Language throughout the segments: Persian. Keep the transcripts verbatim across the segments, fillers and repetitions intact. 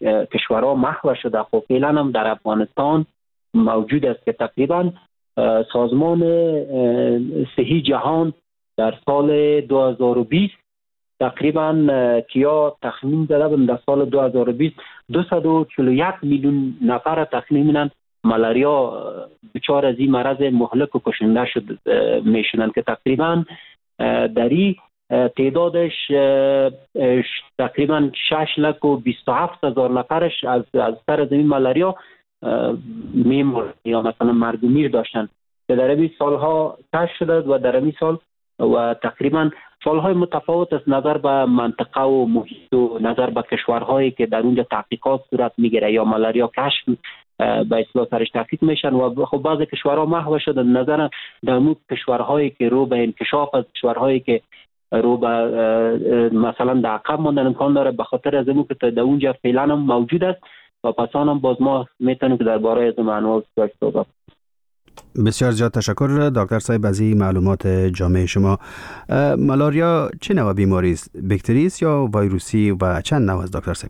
کشورها محو شده. خب فعلا هم در افغانستان موجود است که تقریبا سازمان صحی جهان در سال دو هزار و بیست تقریبا کیا تخمین دادن در سال دو هزار و بیست دویست و چهل و یک میلیون نفر تخمیناً ملاریا دچار از این مرض مهلک و کشنده شد میشنن که تقریبا در این تعدادش تقریبا شش لک و بیست و هفت هزار نفرش از از سر زمین ملاریا میمرد یا مثلا مرگ و میر داشتن که در این سالها کشف شده و در این سال و تقریبا سالهای متفاوت از نظر به منطقه و محیط و نظر به کشورهایی که در اونجا تحقیقات صورت میگیره یا ملاریا کشف به اصطلاح سرش تحقیق میشن و خب بعضی کشورها محو شده. نظر در مو کشورهایی که رو به انکشاف از کشورهایی که رو به مثلا در عقب ماندن امکان داره به خاطر از اینکه که در اونجا فعلا هم موجود است و پسان هم باز ما میتونیم که درباره از منوال صحبت. بسیار زیاد تشکر دکتر صاحب از این معلومات جامع شما. ملاریا چه نوع بیماری است؟ باکتری است یا ویروسی و چند نوع است دکتر صاحب؟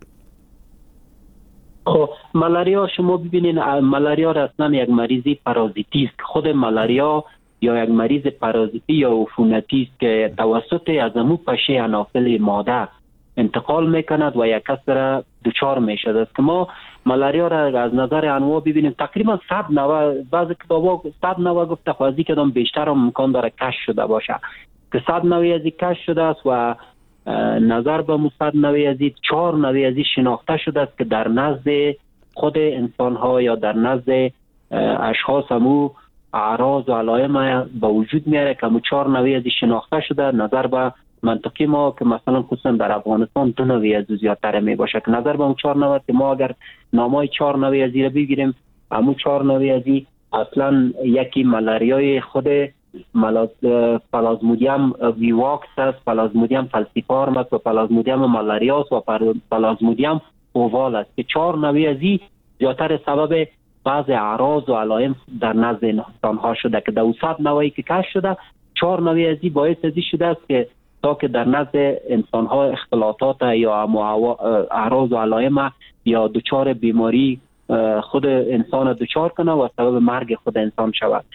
خب ملاریا شما ببینید ملاریا اصلا یک مریضی پارازیتی است. خود ملاریا یا یک مریض پارازیتی یا عفونتی است که توسط از امو پشه انافل ماده انتقال میکند و یک کس را دچار میشد است که ما ملاریا را از نظر انواع ببینیم تقریبا صد نوع بعضی کتابا صد نوع گفته خوازی کدام بیشتر هم امکان داره کشف شده باشه که صد نوعی از این کشف شده است و نظر به مصد نوعی از این چهار نوعی از این شناخته شده است که در نزد خود انسان ها یا در نزد اشخاص همو اعراض و علائم به وجود میاره که همو چهار نوعی از این شناخته شده. نظر به منطقی ما که مثلا خصوصا در افغانستان دو نوعی از زیادتر می باشه که نظر به اون چهار نوع که ما اگر نامای چهار نوعی از این رو بگیریم همو چهار نوعی از این اصلا یکی ملاریای خود ملاز پلازمودیم ویواکس است، پلازمودیم فالسیپارم است و پلازمودیم مالاریاس و پلازمودیم اووال است که چهار نوعی از این زیادتر سبب بعض اعراض و علائم در نزد انسان ها شده که در صد نوعی که کشف شده چهار نوعی از این باعث از این شده است که تا که در نزد انسان ها اختلاطات یا اعراض و علائم یا دچار بیماری خود انسان دچار کنه و سبب مرگ خود انسان شود.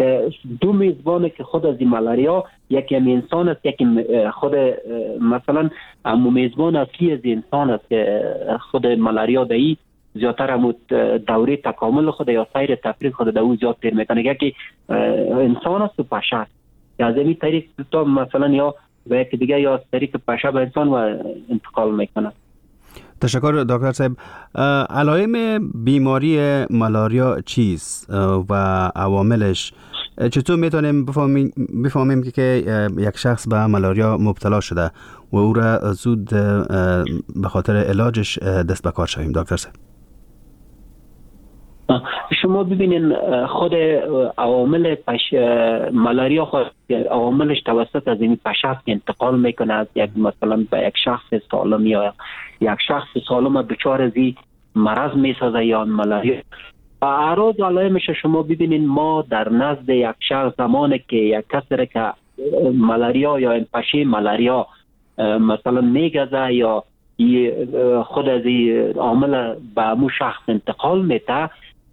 دو میزبانه که خود از این ملاریا یکی هم انسان است یکی خود مثلا همون میزبان اصلی از انسان است که خود ملاریا دایی زیادتر همون دوره تکامل خود یا سیر تفریق خود دو زیاد تیر میکنه یکی انسان است و پشه است که از این طریق تا مثلا یا و یکی دیگه یا از طریق پشه به انسان و انتقال میکنه. تشکر دکتر صاحب. علائم بیماری ملاریا چیست و عواملش؟ چطور میتونیم بفهمیم بفهمیم که یک شخص به ملاریا مبتلا شده و او را زود به خاطر علاجش دست به کار شویم دکتر صاحب؟ شما ببینین خود عوامل پش... ملاریا خود عواملش توسط از این پشه انتقال میکنه از یک مثلا به یک شخص سالم یا یک شخص سالم دچار از این مرض میسازه یا ملاریا. اعراض و علائمش شما ببینین ما در نزد یک شخص زمانی که یک کسی که ملاریا یا این پشه ملاریا مثلا میگزه یا خود از این عامل به امو شخص انتقال میده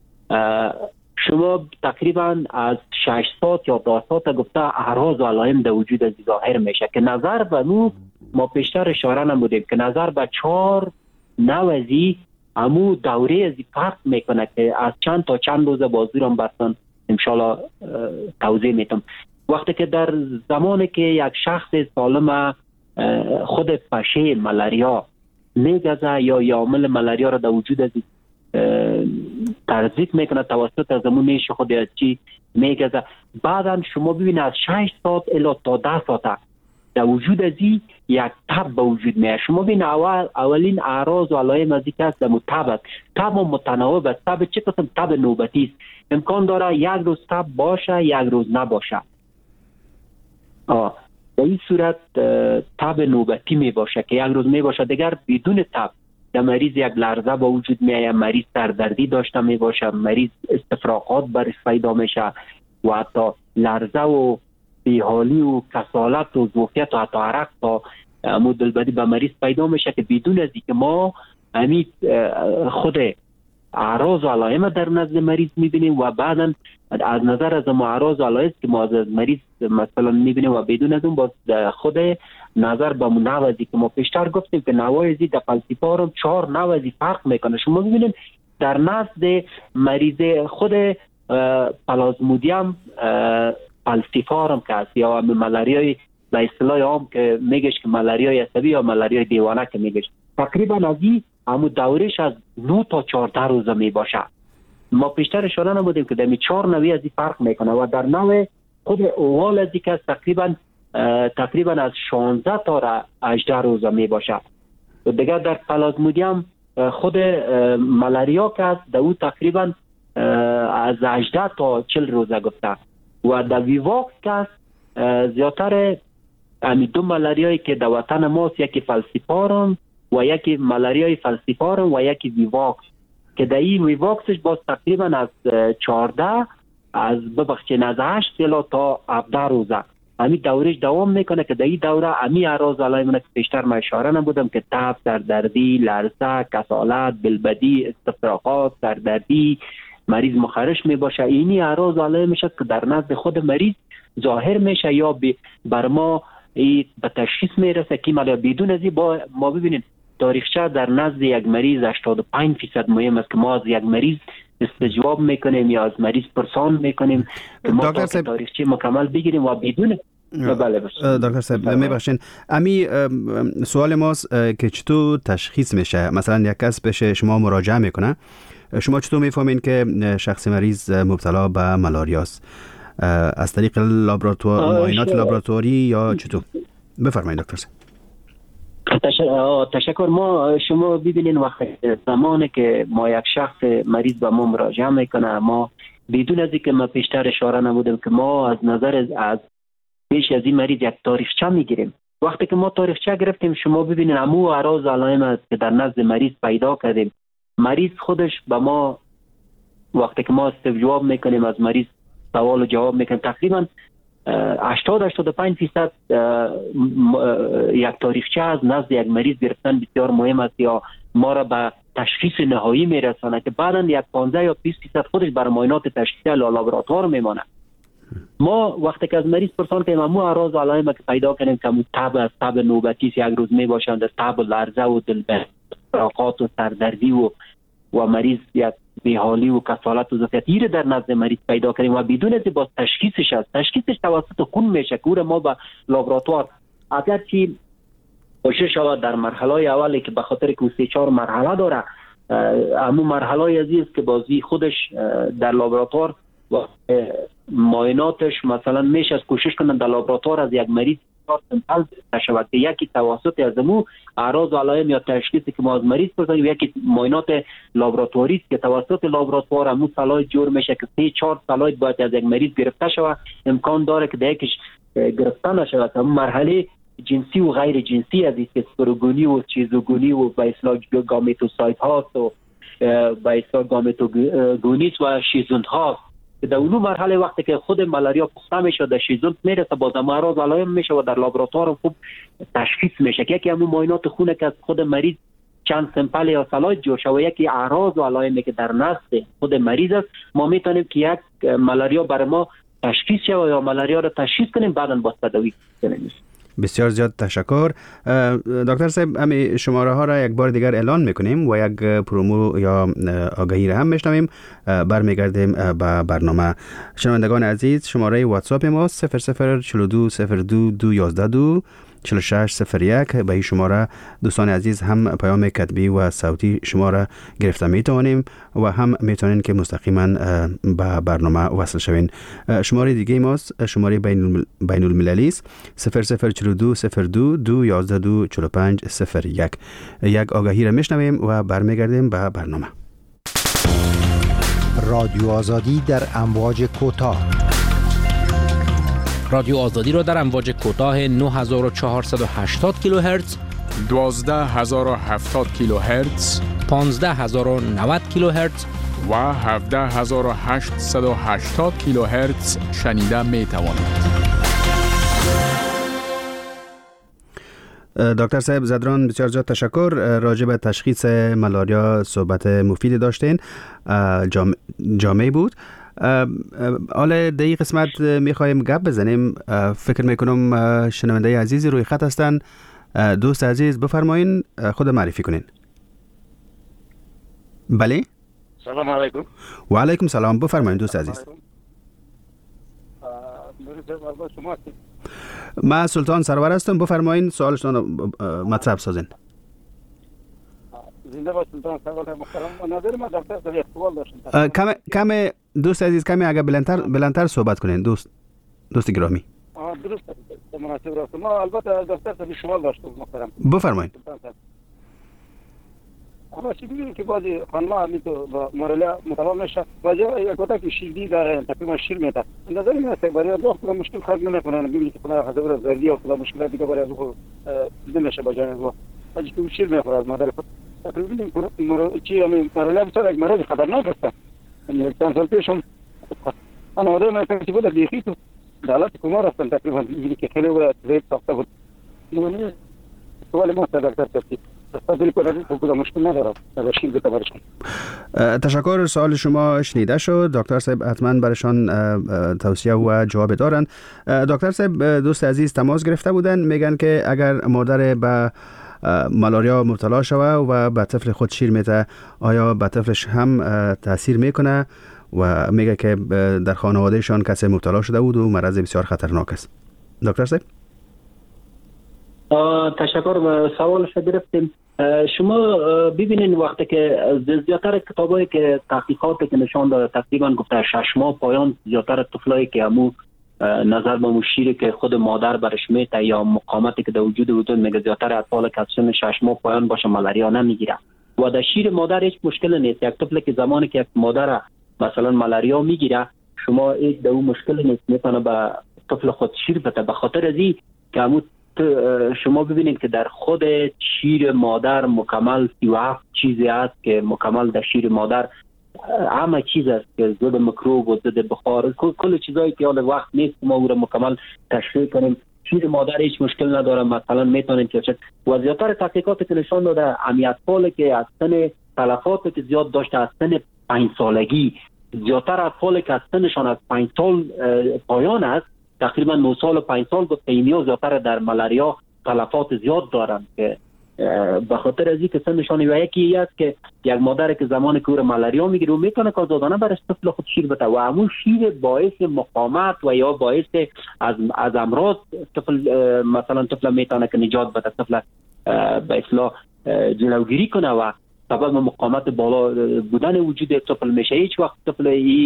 شما تقریبا از شش ساعت یا ده ساعت گفته اعراض و علائم در وجود از ظاهر میشه که نظر به نو ما پیشتر اشاره نمودیم که نظر به چهار نوزی امو دوره از فرق میکنه که از چند تا چند روز بازی رو بستن انشالله توضیح میتم. وقتی که در زمانی که یک شخص سالم خود پشه ملاریا میگزه یا یامل ملاریا را در وجود از ترزیق میکنه توسط از امون نیش خود از چی میگزه بعدا شما ببینید از شش ساعت الی تا ده ساعت در وجود از این یک تب به وجود میاد. شما ببینید اول اولین اعراض و علائم از این که است تب تب متناوب است. تب چه قسم تب نوبتی است امکان داره یک روز تب باشه یک روز نباشه. آه در این صورت تب نوبتی می باشه که یک روز می باشه دیگر بدون تب در مریض یک لرزه با وجود می آید، مریض سردردی داشته می باشه، مریض استفراغات برش پیدا میشه و حتی لرزه و بیحالی و کسالت و ضعفیت و حتی عرق تا مدلبدی به مریض پیدا میشه که بدون از اینکه ما امی خود اعراض و علائم در نزد مریض میبینیم و بعدا از نظر از ما اعراض و علائم که ما از مریض مثلا میبینیم و بدون از اون با خود نظر به نوازی که ما پیشتر گفتیم که نوازی در فلسفارم چهار نوازی فرق میکنه. شما میبینید در نزد مریض خود پلازمودیم فلسفارم که است یا ملاریای به اصطلاح عام که میگش که ملاریای عصبی یا ملاریای دیوانه که میگش، تقریبا از این همون دورش از نه تا چهارده روزه می باشه. ما پیشتر اشاره نمودیم که در چهار نوعی از این فرق میکنه و در نوع خود اوال از این که تقریبا تقریبا از شانزده تا هجده روزه می باشه. و دیگر در پلازمودیم خود ملاریا که است در او تقریبا از هجده تا چهل روزه گفته و در ویواکس که است زیادتر امی دو ملاریایی که در وطن ماست، یکی فلسفارم و یکی ملاریای فلسفارم و یکی ویواکس که در این ویواکسش باز تقریبا از چهارده از ببخشید از هشت تا هفده روزه امی دورش دوام میکنه که در این دوره امی اعراض علائم که پیشتر ما اشاره نبودم که تب، سردردی، لرزه، کسالت، بلبدی، استفراغات، سردردی، مریض مخرش می باشه. اینی اعراض علائم میشه که در نزد خود مریض ظاهر میشه یا بر ما به تشخیص میرسه که مالا بدون از این با ما ببینید تاریخچه در نزد یک مریض هشتاد و پنج درصد مهم است که ما از یک مریض استجواب میکنیم یا از مریض پرسان میکنیم که ما تاریخچه مکمل بگیریم و بدون بله دکتر صاحب میبخشین امی سوال ماست که چطور تشخیص میشه؟ مثلا یک کس پیش شما مراجعه میکنه، شما چطور میفهمین که شخص مریض مبتلا به ملاریا است؟ از طریق لابراتوار معاینات لابراتواری یا چطور؟ بفرمایید دکتر صاحب. تشکر. ما شما ببینین وقت زمانی که ما یک شخص مریض به ما مراجعه میکنه، ما بدون از اینکه ما پیشتر اشاره نمودیم که ما از نظر از پیش از این مریض یک تاریخچه میگیریم. وقتی که ما تاریخچه گرفتیم شما ببینین همو اعراض علائم که در نزد مریض پیدا کردیم، مریض خودش به ما وقتی که ما استجواب میکنیم از مریض سوال و جواب میکنیم تقریبا هشتاد تا هشتاد و پنج درصد یک تاریخچه از نزد یک مریض گرفتن بسیار مهم است یا ما را به تشخیص نهایی میرسانه که بعدا یک پانزده یا بیست درصد خودش برای معاینات تشخیصی لابراتوار میمانه. ما وقتی که از مریض پرسان کنیم همون اعراض و علائم که پیدا کنیم که تب از تب نوبتی یک روز میباشند، تب و لرزه و دلبراقات و سردردی و و مریض یک بیحالی و کسالت و ذاتیت در نزد مریض پیدا کنیم و بدون از باز تشخیصش است تشخیصش توسط خون میشه که ما به لابراتوار اگر چی کوشش شود در مرحله اولی که به خاطر که سه چهار مرحله داره، همون مرحله عزیز که بازی خودش در لابراتوار و معایناتش مثلا میشه از کوشش کنن در لابراتوار از یک مریض سمپل تشود که یکی توسط از مو اعراض و علائم یا تشخیصی که ما از مریض بکنیم، یکی معاینات لابراتواری است که توسط لابراتوار همون سلاید جور میشه که سه چهار سلاید باید از یک مریض گرفته شود. امکان داره که در یکیش گرفته نشود. همون مرحله جنسی و غیر جنسی از است که سپروگونی و چیزوگونی و به اصطلاح گامیتوسایت هاست و به اصطلاح گامیتوگونیس و شیزوند هاست. در اون مرحله وقتی که خود ملاریا پخته میشه در شیزوند میرسه باز اعراض علائم میشه و در لابراتوار خوب تشخیص میشه که یکی همون معاینات خونه که از خود مریض چند سمپل یا سلاید جور شده و یکی اعراض و علائمی که در نزد خود مریض است، ما میتونیم که یک ملاریا برای ما تشخیص شه یا ملاریا رو تشخیص کنیم بعداً باز تداوی کنیم. بسیار زیاد تشکر دکتر صاحب. همین شماره ها را یک بار دیگر اعلان میکنیم و یک پرومو یا آگهی را هم میشنویم. برمیگردیم به برنامه. شنوندگان عزیز، شماره واتساپ ما صفر صفر چهل و دو صفر دو دو یازده دو چهل و شش صفر یک. به این شماره دوستان عزیز هم پیام کتبی و صوتی شماره گرفته میتونیم و هم میتونین که مستقیما به برنامه وصل شوین. شماره دیگه ماست شماره بین المللی است صفر صفر چهل و دو صفر دو دو یازده دو چهل و پنج صفر یک. یک آگهی را میشنویم و برمیگردیم به برنامه. رادیو آزادی در امواج کوتاه. رادیو آزادی را در امواج کوتاه نه هزار و چهارصد و هشتاد کیلوهرتز، دوازده هزار و هفتاد کیلوهرتز، پانزده هزار و نود کیلوهرتز و هفده هزار و هشتصد و هشتاد کیلوهرتز شنیده می توانید. دکتر صاحب زدران بسیار زیاد تشکر. راجع به تشخیص ملاریا صحبت مفیدی داشتین، جامع, جامع بود. حالا در این قسمت میخوایم گپ بزنیم. فکر میکنم شنونده عزیزی روی خط هستن. دوست عزیز بفرمایین، خود معرفی کنین. بله. سلام علیکم. و علیکم سلام، بفرمایین دوست عزیز. من سلطان سرور هستم، بفرمایین سوالشون مطرح سازین. زنده باد سلطان سرور محترم. نظر من دکتر صاحب سوال داشتم. کم کم دوست عزیز کمی اگه بلندتر بلندتر صحبت کنین دوست دوست گرامی. آه درست مناسب راست. ما البته دکتر صاحب سوال داشتم محترم. بفرمایید. اما چی می‌بینید که بعضی خانم‌ها می تو با مورالیا متوام نشه، بعضی یک وقتا که شیردی داره تقریبا شیر میده. نظر من است برای دوست کنم مشکل خرج نمیکنه، ببینید که خدا حاضر است زردی و خدا مشکلات دیگه برای او نمیشه با جان او. ولی که شیر میخوره از مادر خود. تقریبا مورالیا چی همین مورالیا بسیار یک مرض خطرناک است. یعنی چند سال پیشم انا مادر من فکر بود دیگه تو حالت کمار است تقریبا دیگه که خیلی وقت زیاد ساخته بود. نمی‌دونم سوال ما دکتر صاحب تشکر. سوال شما شنیده شد. دکتر صاحب حتما برشان توصیه و جواب دارن. دکتر صاحب دوست عزیز تماس گرفته بودن، میگن که اگر مادر به ملاریا مبتلا شوه و به طفل خود شیر میده، آیا به طفلش هم تاثیر میکنه؟ و میگه که در خانوادهشان کسی مبتلا شده بود و مرض بسیار خطرناک است. دکتر صاحب تشکر. سوالش گرفتیم. شما ببینید وقتی که زیادتر کتابایی که تحقیقاتی که نشان داده تقریبا گفته شش ماه پایان زیادتر طفلایی که همو نظر به مشیری که خود مادر برش میته یا مقاومتی که در وجود وجود میگه زیادتر اطفال که از سن شش ماه پایان باشه ملاریا نمیگیره و در شیر مادر هیچ مشکل نیست. یک طفل که زمانی که یک مادر مثلا ملاریا میگیره شما هیچ در اون مشکل نیست، میتونه به طفل خود شیر بده. به خاطر از این که همو شما ببینید که در خود شیر مادر مکمل سی و هفت چیزی هست که مکمل در شیر مادر همه چیز است که ضد میکروب و ضد بخار کل چیزایی که حال وقت نیست ما او را مکمل تشریح کنیم. شیر مادر هیچ مشکل نداره، مثلا میتونیم که و زیادتر تحقیقاتی که نشان داده اطفالی که از سن تلفات که زیاد داشته از سن پنج سالگی، زیادتر اطفالی که از سنشان از پنج سال پایان است تقریبا نه سال و پنج سال گفته اینیا زیادتر در ملاریا تلفات زیاد دارند که به خاطر از اینکه سنشان و یکی است که یک مادر که زمانی که او ملاریا میگیره و میتونه که آزادانه برای طفل خود شیر بده و همون شیر باعث مقاومت و یا باعث از از امراض طفل مثلا طفل میتونه که نجات بده، طفل به اصطلاح جلوگیری کنه و سبب مقاومت بالا بودن وجود طفل میشه. هیچ وقت طفل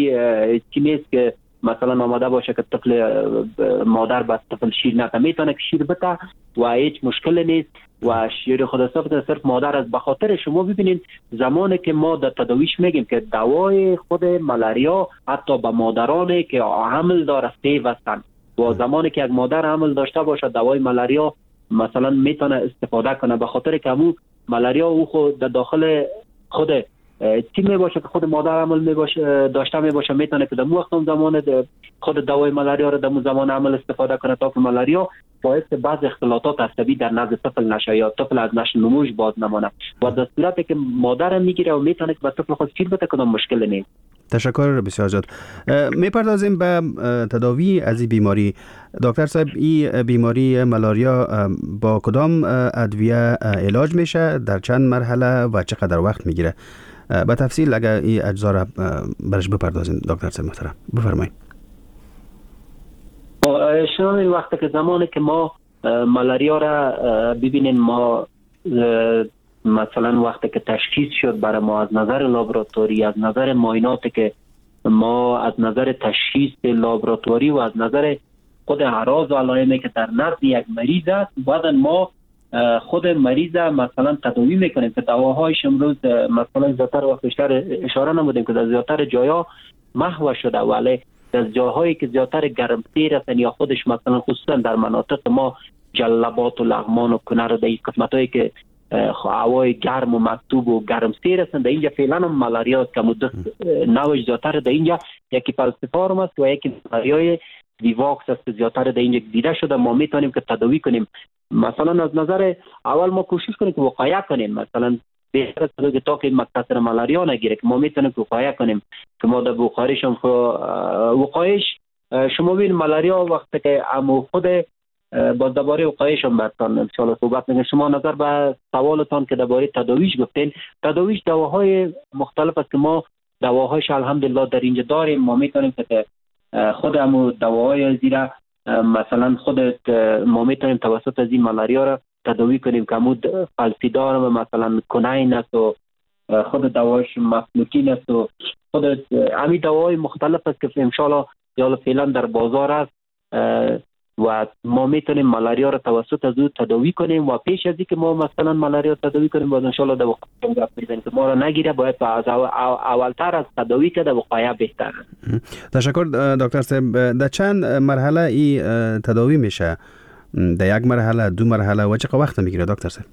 ای چی نیست که مثلا آماده باشه که طفل مادر بس طفل شیر نده، میتونه که شیر بده و هیچ مشکل نیست و شیر خود صرف صرف مادر است. به خاطر شما ببینید زمانی که ما در تداویش میگیم که دوای خود ملاریا حتی به مادرانی که حمل داره پیوستن و زمانی که یک مادر حمل داشته باشه دوای ملاریا مثلا میتونه استفاده کنه، به خاطر که همون ملاریا او خود در داخل خود چی می باشه که خود مادر عمل می باشه داشته می باشه میتونه که در مو وقت زمان خود دوای ملاریا رو در مو زمان عمل استفاده کنه تا که ملاریا باعث بعض اختلالات عصبی در نزد طفل نشه یا طفل از نشو نموش باز نمونه و در صورتی که مادر میگیره و میتونه که به طفل خود شیر بده کدام مشکل نیست. تشکر بسیار زیاد. میپردازیم به تداوی از این بیماری. دکتر صاحب این بیماری ملاریا با کدام ادویه علاج میشه، در چند مرحله و چقدر وقت میگیره؟ به تفصیل اگر این اجزا را برش بپردازین دکتر صاحب محترم بفرمایید. شما این وقت که زمانی که ما ملاریا را ببینیم ما مثلا وقتی که تشخیص شد برای ما از نظر لابراتوری، از نظر معایناتی که ما از نظر تشخیص لابراتوری و از نظر خود اعراض و علائمی که در نزد یک مریض است بعد ما خود مریض مثلا تداوی میکنیم که دواهایش امروز مثلا زیادتر وقت بیشتر اشاره نمودیم که در زیادتر جایا محو شده ولی در جاهایی که زیادتر گرمسیر هستن یا خودش مثلا خصوصا در مناطق ما جلبات و لغمان و کنر و در این قسمتایی که هوای گرم و مکتوب و گرمسیر هستن در اینجا فعلا هم ملاریا است که مدت نوش زیادتر در اینجا یکی پلسپارم است و یکی ملاریای ویواکس است زیادتر در اینجا دیده شده، ما میتونیم که تداوی کنیم. مثلا از نظر اول ما کوشش کنیم که وقایه کنیم، مثلا بهتر است که تا که مقصد ملاریا نگیره که ما میتونیم که وقایه کنیم که ما در بخاریش هم وقایش شما ببین ملاریا وقتی که امو خود با درباره وقایش هم براتون ان شاء الله صحبت می‌کنم. شما نظر به سوالتان که درباره تداویش گفتین، تداویش دواهای مختلف است که ما دواهایش الحمدلله در اینجا داریم. ما میتونیم که خود امو دواهای زیرا مثلا خود ما میتونیم توسط از این ملاریا را تداوی کنیم که امو فلسیدار و مثلا کناین است و خود دواش مفلوکین است و خود همین دواهای مختلف است که ان شاء الله یا فعلا در بازار است و ما میتونیم ملاریا را توسط از او تداوی کنیم و پیش از اینکه ما مثلا ملاریا تداوی کنیم باید ان شاء الله در وقایه گپ بزنیم که ما را نگیره، باید از اولتر از تداوی که در وقایه بهتر. تشکر دکتر صاحب. در چند مرحله ای تداوی میشه؟ در یک مرحله، دو مرحله و چقدر وقت میگیره دکتر صاحب؟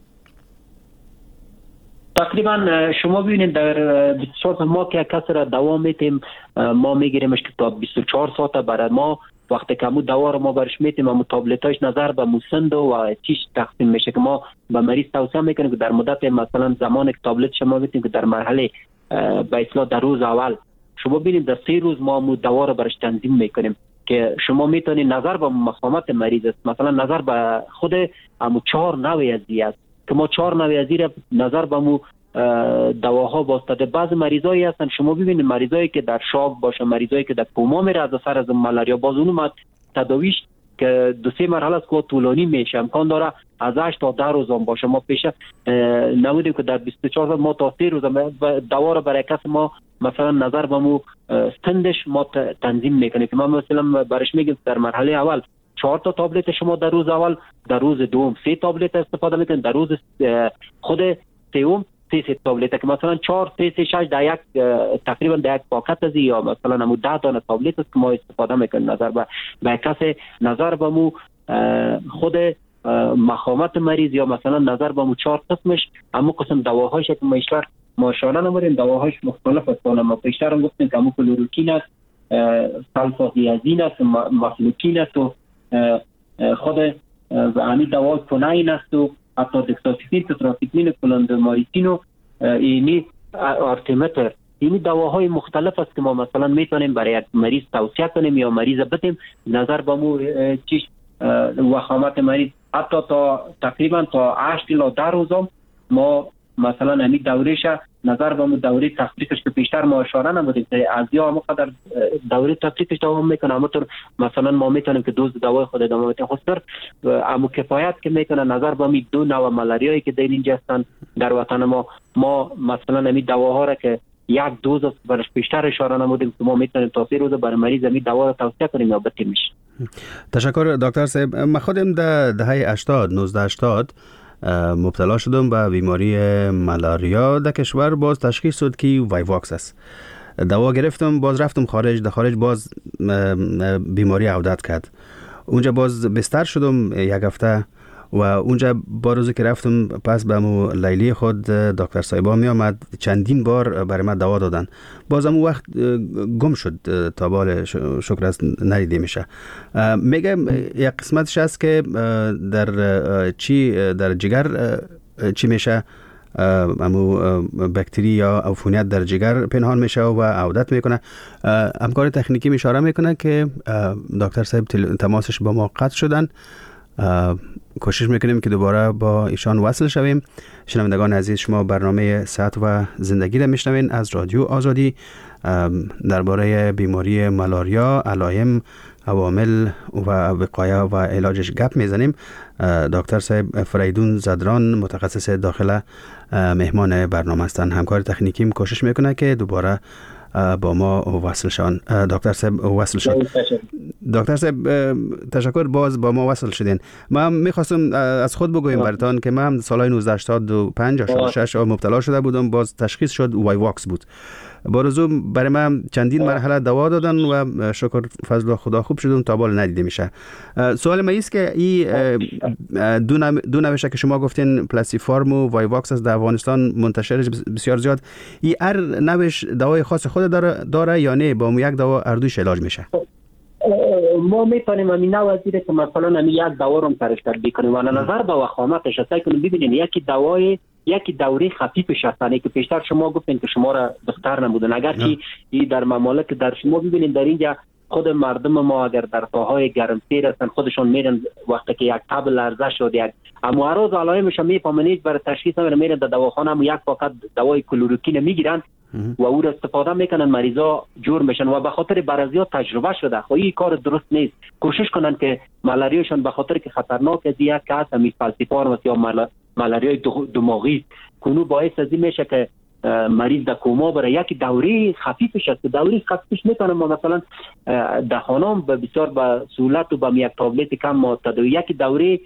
تقریبا شما ببینید در بیست و چهار ساعت ما که کسی را دوا میتیم ما میگیریمش که تا بیست و چهار ساعت برای ما وقتی که مو دوا رو ما برش میتیم و تابلتاش نظر به موسند و چیش تقسیم میشه که ما به مریض توصیه میکنیم که در مدت مثلا زمان که تابلت شما میتیم که در مرحله به اصطلاح در روز اول شما ببینید در سه روز ما مو دوا رو برش تنظیم میکنیم که شما میتونید نظر به مقاومت مریض است، مثلا نظر به خود امو چهار نوع ازی است که ما چهار نوع ازی را نظر به مو دواها واسطه. بعض مریضایی هستن شما ببینید مریضایی که در شاک باشه، مریضایی که در کوما میره از اثر از ملاریا، باز اونم تداویش که دو سه مرحله است که طولانی میشه، امکان داره از هشت تا ده روز هم باشه. ما پیش نمودیم که در بیست و چهار ساعت ما تا سه روز دوا رو برای کس ما مثلا نظر به مو سندش ما تنظیم میکنیم که ما مثلا برش میگیم در مرحله اول چهار تا تابلت شما در روز اول، در روز دوم سه تابلت استفاده میکنید، در روز خود سوم سه سه تابلت که مثلا چهار سه سه شش در یک تقریبا در یک پاکت از یا مثلا همون ده تا تابلت است که ما استفاده میکنیم. نظر به به کسی نظر به مو خود مقاومت مریض یا مثلا نظر به مو چهار قسمش همون قسم دواهاش که ما اشتر ماشاءالله نمودیم دواهاش مختلف است. ما پیشتر هم گفتیم که همون کلوروکین است، سلفاکیازین است، مفلوکین است و خود و همین دوا کناین است و حتی دکساتیفین، تتراسیکلین، کلندامایسین و اینی آرتیمتر. اینی دواهای مختلف است که ما مثلا میتونیم برای یک مریض توصیه کنیم یا مریض بدیم نظر به مو چیش وخامت مریض حتی تا تقریبا تا هشت الی ده روزم ما مثلا همین دورهش نظر به مو دوره تفریقش که پیشتر ما اشاره نمودیم که از یا همقدر دوره تفریقش دوام میکنه همونطور مثلا ما میتونیم که دوز دوای خود ادامه بدیم. خودتر اما کفایت که میکنه نظر به می دو نوع ملاریایی که در اینجا هستن در وطن ما ما مثلا همین دواها را که یک دوز برش بیشتر اشاره نمودیم که ما میتونیم تا سه روز برای مریض همین دوا را توصیه کنیم یا بدیمش. تشکر دکتر صاحب. من خودم در دهه هشتاد نوزده هشتاد مبتلا شدم به بیماری ملاریا در کشور. باز تشخیص شد که ویواکس است. دوا گرفتم، باز رفتم خارج، در خارج باز بیماری عودت کرد. اونجا باز بستر شدم یک هفته و اونجا با روزی که رفتم پس به مو لیلی خود دکتر صاحبا می آمد چندین بار برای من دوا دادن. باز همون وقت گم شد تا بال شکر است ندیده میشه. میگه یک قسمتش هست که در چی در جگر چی میشه امو باکتری یا عفونیت در جگر پنهان میشه و عودت میکنه. همکار تکنیکی اشاره میکنه که دکتر صاحب تماسش با ما قطع شدن. کوشش میکنیم که دوباره با ایشان وصل شویم. شنوندگان عزیز، شما برنامه صحت و زندگی را میشنوین از رادیو آزادی. درباره بیماری ملاریا، علائم، عوامل و وقایه و علاجش گپ میزنیم. دکتر صاحب فریدون زدران متخصص داخله مهمان برنامه هستند. همکار تکنیکیم کوشش میکنه که دوباره با ما وصل شون. دکتر صاحب وصل شد. دکتر صاحب تشکر، باز با ما وصل شدین. ما میخواستم از خود بگویم براتون که من سالهای نوزده هشتاد و پنج و شش مبتلا شده بودم. باز تشخیص شد ویواکس بود. بارزو برای من چندین مرحله دوا دادن و شکر فضل خدا خوب شدم تا بال ندیده میشه. سوال من است که این دو نوشه که شما گفتین پلاسیفارم و ویواکس از در افغانستان منتشر بسیار زیاد، این هر نوش دوای خاص خود داره, داره یا نه با یک دوا اردوش علاج میشه؟ ما میتونیم همین وزیر که مثلا همین یک دوا رو سرش تطبیق کنیم و نظر به وخامتش است کنیم. ببینید یکی دوای یکی دوره خفیفش هستن که پیشتر شما گفتین که شما را بختر نمودن، اگر که این در ممالک در شما ببینید در اینجا خود مردم ما اگر در ساحای گرمسیر هستن خودشون میرن وقتی که یک تب لرزه شد یک اما عراض علائمش میفهمنید برای تشخیص میرن در دواخانه هم یک فقط دوای کلوروکین میگیرن و او را استفاده میکنن، مریضا جور میشن و به خاطر برازیات تجربه شده. خب این کار درست نیست. کوشش کنن که مالاریاشون به خاطر که خطرناک از یک که هست همی فالسیپارم یا مالاریای دماغی کنو باعث از این میشه که مریض در کوما برای یک دوره خفیفش است. دوره خفیفش میتونم ما مثلا در خانم به بسیار به سهولت و به یک تابلت کم ما تداوی. یک دوره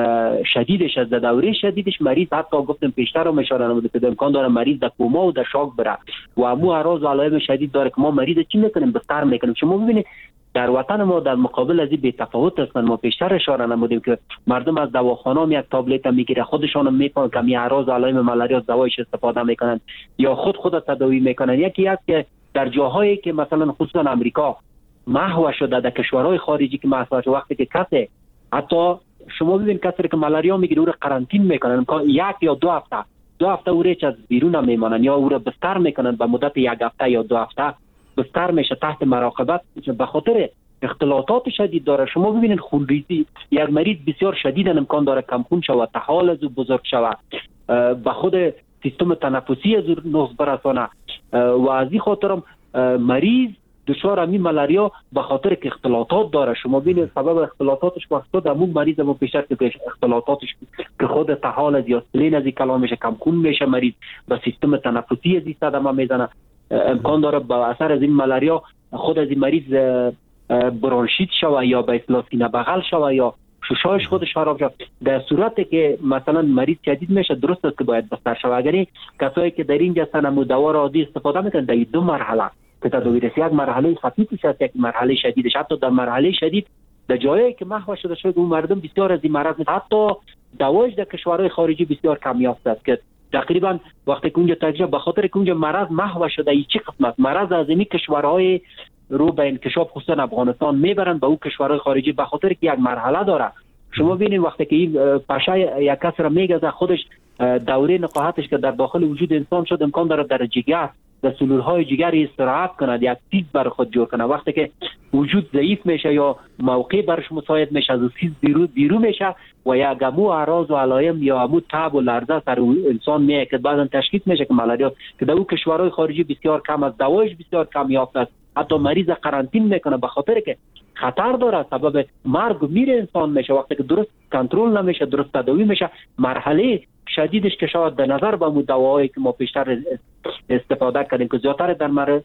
شدیدش از دوره شدیدش مریض حتی گفتم پیشتر رو اشاره نموده که امکان داره مریض در کوما و در شاک بره و امو اعراض و علائم شدید داره که ما مریض چی میکنیم؟ بستر میکنیم. شما ببینید در وطن ما در مقابل از این بی تفاوت هستن. ما پیشتر اشاره نمودیم که مردم از دواخانه یک تابلت میگیره، خودشون هم میکنن که می اعراض و علائم مالاریا دوایش استفاده میکنن یا خود خود تداوی میکنن. یکی است که در جاهایی که مثلا خصوصا امریکا محو شده، در کشورهای خارجی که محو شده، وقتی که کسی حتی شما ببین کسی که مالاریا میگیره او را قرنطین میکنن یک یا دو هفته دو هفته او را از بیرون نمیمانن یا او را بستر میکنن به مدت یک هفته یا دو هفته بستر میشه تحت مراقبت به خاطر اختلاطات شدید داره. شما ببینید خونریزی یک مریض بسیار شدید امکان داره کم خون شود، تحال از او بزرگ شود، به خود سیستم تنفسی از او نقص برسانه و از این خاطرم مریض دچار همین مالاریا به خاطر که اختلاطات داره. شما ببینید سبب اختلاطاتش واسه همون مریض ما پیشتر که اختلاطاتش که خود تحال از یا سلین از این کلام میشه کم خون میشه، مریض به سیستم تنفسی از این صدمه میزنه. امکان داره با اثر از این مالاریا خود از این مریض برانشیت شوه یا به اصطلاح سینه بغل شوه یا ششایش خودش خراب شد. در صورتی که مثلا مریض شدید میشه درست است که باید بستر شوه. اگر کسایی که در اینجا هستن دوا را عادی استفاده میکنن در دو مرحله که تداوی رسی، یک مرحله خفیفش است، یک مرحله شدیدش. حتی در مرحله شدید در جایی که محو شده شده اون مردم بسیار از این مرض حتی دوایش در کشورهای خارجی بسیار کم یافته است که تقریبا وقتی که اونجا تجربه به خاطر که اونجا مرض محو شده ای چه قسمت مرض از این کشورهای رو به انکشاف خصوصا افغانستان میبرن به اون کشورهای خارجی به خاطر که یک مرحله داره. شما ببینید وقتی که این پشه یک کس را میگذه خودش دوره نقاهتش که در داخل وجود انسان شد امکان داره در جگر در سلولهای جگر استراحت کند، یک چیز بر خود جور کنه. وقتی که وجود ضعیف میشه یا موقع برش مساعد میشه از چیز بیرون بیرون میشه و یا گمو اعراض و علائم یا امو تب و لرزه سر انسان میاد که بعضا تشخیص میشه که مالاریا که در اون کشورهای خارجی بسیار کم است، دوایش بسیار کم یافته است. حتی مریض قرنطین میکنه به خاطر که خطر داره، سبب مرگ و میر انسان میشه. وقتی که درست کنترل نمیشه، درست تداوی میشه، مرحله شدیدش که شاید به نظر به دواهایی که ما پیشتر استفاده کردیم که زیادتر در مرحله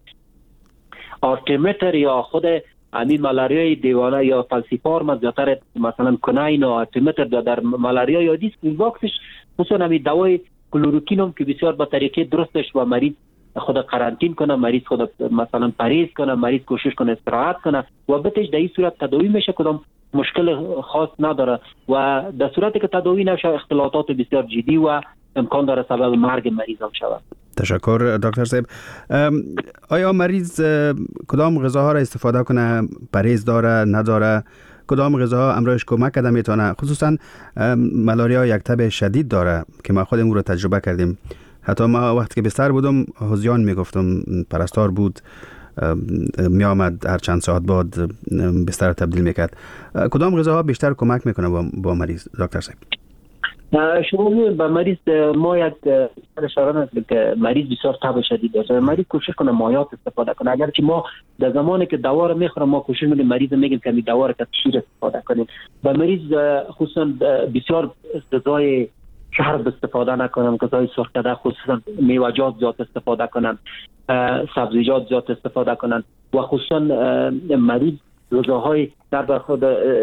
آرتیمتر یا خود همین مالاریای دیوانه یا فالسیپارم زیادتر مثلا کناین و آرتیمتر در مالاریای یا دیسک واکسش خصوصا همین دوای کلوروکین هم که بسیار با طریقه درستش و مریض خود قرنطین کنه، مریض خود مثلا پرهیز کنه، مریض کوشش کنه استراحت کنه و بهش در این صورت تداوی میشه، کدام مشکل خاص نداره و در صورتی که تداوی نشه اختلاطات بسیار جدی و امکان داره سبب مرگ مریض هم شود. تشکر دکتر صاحب. آیا مریض کدام غذاها را استفاده کنه؟ پرهیز داره نداره؟ کدام غذاها امروز کمک کرده میتونه؟ خصوصا مالاریا یک تب شدید داره که ما خودمون رو تجربه کردیم. حتی ما وقتی که بستر بودم حوزیان میگفتم، پرستار بود می آمد هر چند ساعت بعد بستر تبدیل میکرد. کدام غذاها بیشتر کمک میکنه با, با مریض دکتر صاحب؟ شما به مریض ما یک اشاره نکنیم که مریض بسیار تب شدید داره، مریض کوشش کنه مایات استفاده کنه. اگر که ما در زمانی که دوا رو میخوریم ما کوشش میکنیم مریض میگیم که می دوا رو که شیر استفاده کنیم. به مریض خصوصا بسیار غذای چرب استفاده نکنم، غذای سرخ کرده خصوصا میوه‌جات زیاد استفاده کنن، سبزیجات زیاد استفاده کنن و خصوصا مریض غذاهای در خود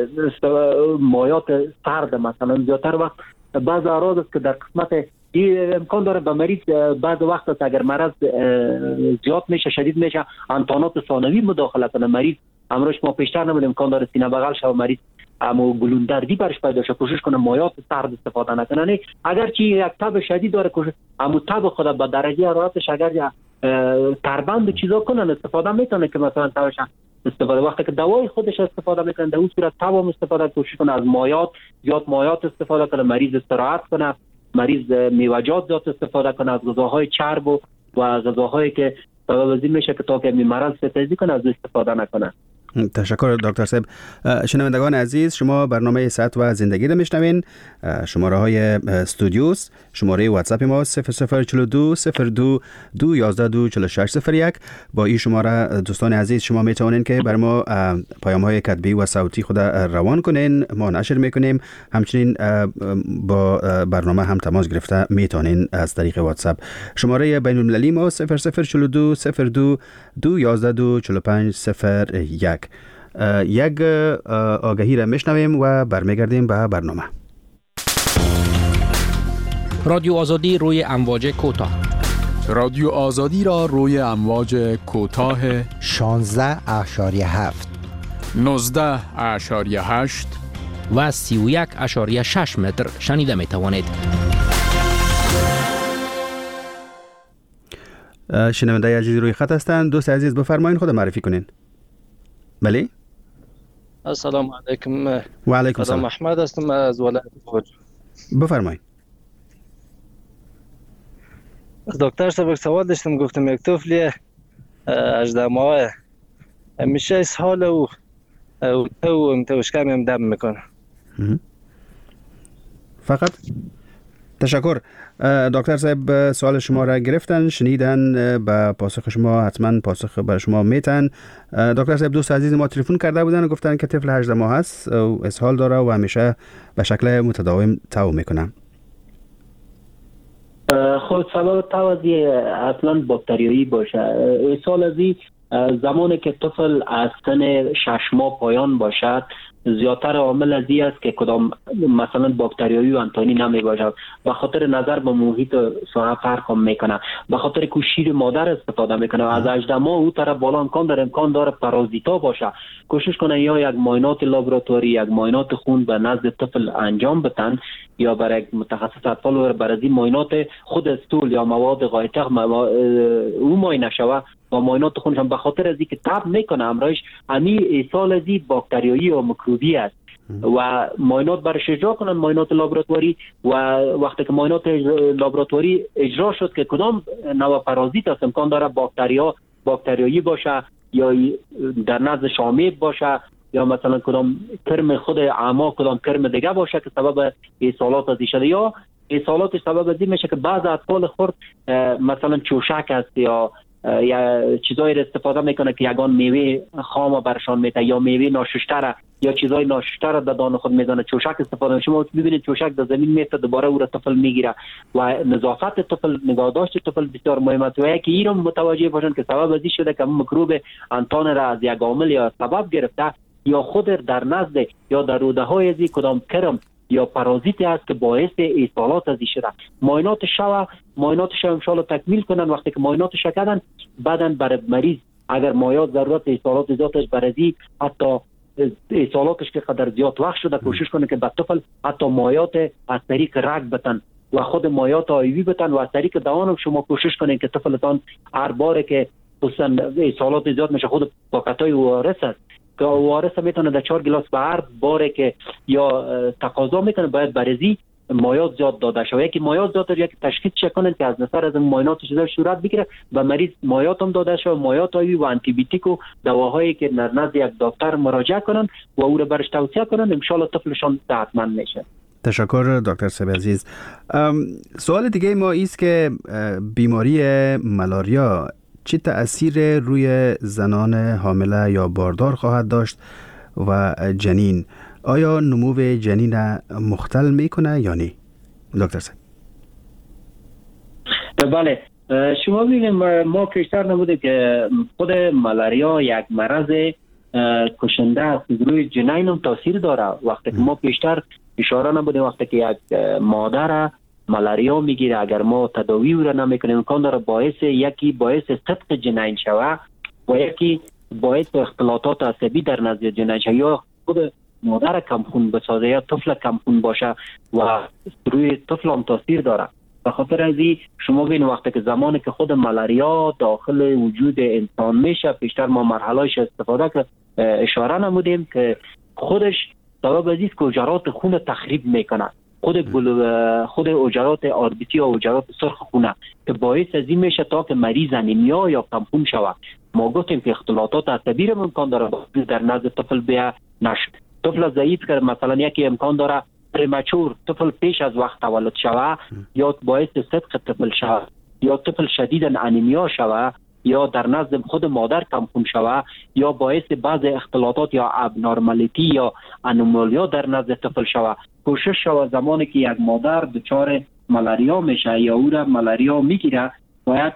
مایات سرد مثلا زیادتر وقت بعض اعراض است که در قسمت امکان داره به مریض بعض وقت است اگر مرض زیاد میشه شدید میشه انتانات ثانوی مداخله کنه مریض. امروز ما پیشتر نمود امکان داره سینه بغل شه و مریض اما گلوندردی برش پیدا شه، کوشش کنه مایات سرد استفاده نکنه. اگر چی یک تب شدید داره کوشش اما تب خود به درجه حرارتش اگر تربند و چیزا کنن استفاده میتونه که مثلا تبش استفاده وقتی که دوای خودش استفاده میکنه در اون صورت تمام استفاده کوشش کنه از مایات زیاد مایات استفاده کنه، مریض استراحت کنه، مریض میوه‌جات زیاد استفاده کنه، از غذاهای چرب و و غذاهایی که سبب از این میشه که تا که مرض ستیزی کنه از استفاده نکنه. تشکر دکتر صاحب. شنوندگان عزیز، شما برنامه صحت و زندگی را میشنوین. شماره های استودیوس، شماره واتساپ ما صفر صفر چهل و دو صفر دو دو یازده دو چهل و شش صفر یک. با این شماره دوستان عزیز شما میتونین که بر ما پیام های کتبی و صوتی خود روان کنین، ما نشر میکنیم. همچنین با برنامه هم تماس گرفته میتونین از طریق واتساپ. شماره بین المللی ما صفر صفر چهل و دو صفر دو دو یازده دو چهل و پنج صفر یک. یک آگهی را میشنویم و برمیگردیم به برنامه. رادیو آزادی روی امواج کوتاه. رادیو آزادی را روی امواج کوتاه شانزده اشاریه هفت، نوزده اشاریه هشت و سی و یک اشاریه شش متر شنیده می توانید. شنونده عزیز روی خط هستند. دوست عزیز بفرمایید خود معرفی کنین. بله. السلام علیکم. و علیکم السلام. احمد هستم از ولایت فوج. بفرمایید. دکتر صاحب سوال داشتم، گفتم یک طفل هجده ماهه همیشه اسهال و تو متوشکم هم دم میکنه فقط. تشکر دکتر صاحب، سوال شما را گرفتن، شنیدن، به پاسخ شما حتما پاسخ بر شما میتن. دکتر صاحب دوست عزیز ما تلفن کرده بودن و گفتن که طفل هجده ماه است و اسهال داره و همیشه به شکل متداوم تو میکنه. خود سبب توازی اصلا باکتریایی باشه. اسهال ازی زمانی که طفل از سن شش ماه پایان باشد زیادتر عامل از این است که کدام مثلا باکتریایی و انتانی نمی باشد، به خاطر نظر به محیط صحه فرق میکنه، به خاطر که شیر مادر استفاده میکنه. از هجده ماه او طرف بالا امکان داره امکان داره پارازیتا باشه. کوشش کنه یا یک معاینات لابراتوری، یک معاینات خون به نزد طفل انجام بدن یا برای متخصص اطفال و برای این معاینات خود استول یا مواد غایطه او معاینه شوه با معاینات خونشان، به خاطر از اینکه تب میکنه امرایش امی اسهال ازی باکتریایی و میکروبی است و معاینات برش اجرا کنن، معاینات لابراتواری. و وقتی که معاینات لابراتواری اجرا شد که کدام نوع پارازیت است، امکان داره باکتریا باکتریایی باشه یا در نزد شامیب باشه یا مثلا کدام کرم خود اعما کدام کرم دیگه باشه که سبب اسهالات ازی شده، یا اسهالات سبب ازی میشه که بعض اطفال خورد مثلا چوشک است یا یا چیزایی را استفاده میکنه که یگان میوه خام برشان میده یا میوه ناششته یا چیزای ناششته را در دهان خود میزنه، چوشک استفاده میکنه. شما ببینید چوشک در زمین میفته دوباره او را طفل میگیره و نظافت طفل، نگهداشت طفل بسیار مهم است. و یکی این را متوجه باشند که سبب ازی شده که میکروب انتان را از یک عامل یا سبب گرفته یا خود در نزد یا در روده های ازی کدام کرم یا پارازیتی است که باعث اسهالات ازی شده. معاینات شوا معاینات شوا ان شاء الله تکمیل کنن. وقتی که معاینات شکردن بعدن برای مریض اگر مایات ضرورت اسهالات زیادش برای حتی اسهالاتش که قدر زیاد وقت شده کوشش کنه که به طفل حتی مایات از طریق رگ بتن و خود مایات آیوی بتن و از طریق دوام شما کوشش کنین که طفلتان هر باره که خصوصا اسهالات زیاد میشه خود پاکتای اوارس است که اوارس میتونه در چهار گلاس به هر باره که یا تقاضا میکنه باید برزی مایات زیاد داده شود. یکی مایات زیاد داره، یک تشخیص چه کنن که از نظر از معاینات چیزا صورت بگیره و مریض مایات هم داده شود، مایات آیوی و آنتی بیوتیک و دواهایی که در نزد یک دکتر مراجعه کنن و او را برش توصیه کنن، ان شاء الله طفلشان صحتمند میشه. تشکر دکتر صاحب عزیز. سوال دیگه ما ایست که بیماری ملاریا چه تأثیر روی زنان حامله یا باردار خواهد داشت و جنین؟ آیا نمو جنین مختل میکنه یا نه دکتر صاحب؟ بله، شما ببینید ما کشتر نبوده که خود ملاریا یک مرض کشنده است، روی جنین هم تاثیر داره. وقتی که ما پیشتر اشاره نبوده وقتی که یک مادر ملاریا میگیره اگر ما تداوی او را نمیکنیم امکان داره باعث یکی باعث صدق جنین شوه و یکی باعث اختلاطات عصبی در نزد جنین شوه یا خود مادر کم خون بسازه یا طفل کم خون باشه و روی طفل هم تاثیر داره. به خاطر از این شما ببین وقتی که زمانی که خود ملاریا داخل وجود انسان میشه، پیشتر ما مرحلهش استفاده که اشاره نمودیم که خودش سبب از است که حجرات خون تخریب میکنه، خود خود حجرات آربیتی یا حجرات سرخ خونه که باعث از این میشه تا که مریض انیمیا یا کمخون شود. ما گفتیم که اختلاطات عصبی رو امکان داره در نزد طفل بیا نشد. طفل ضعیف که مثلا یکی امکان داره پریمچور طفل پیش از وقت تولد شود یا باعث صدق طفل شود یا طفل شدیداً انیمیا شود یا در نزد خود مادر کمخون شود یا باعث بعض اختلاطات یا ابنورمالیتی یا انومالیا در نزد طفل شود. کوشش شود زمانی که یک مادر دچار ملاریا میشه یا او را ملاریا میگیره باید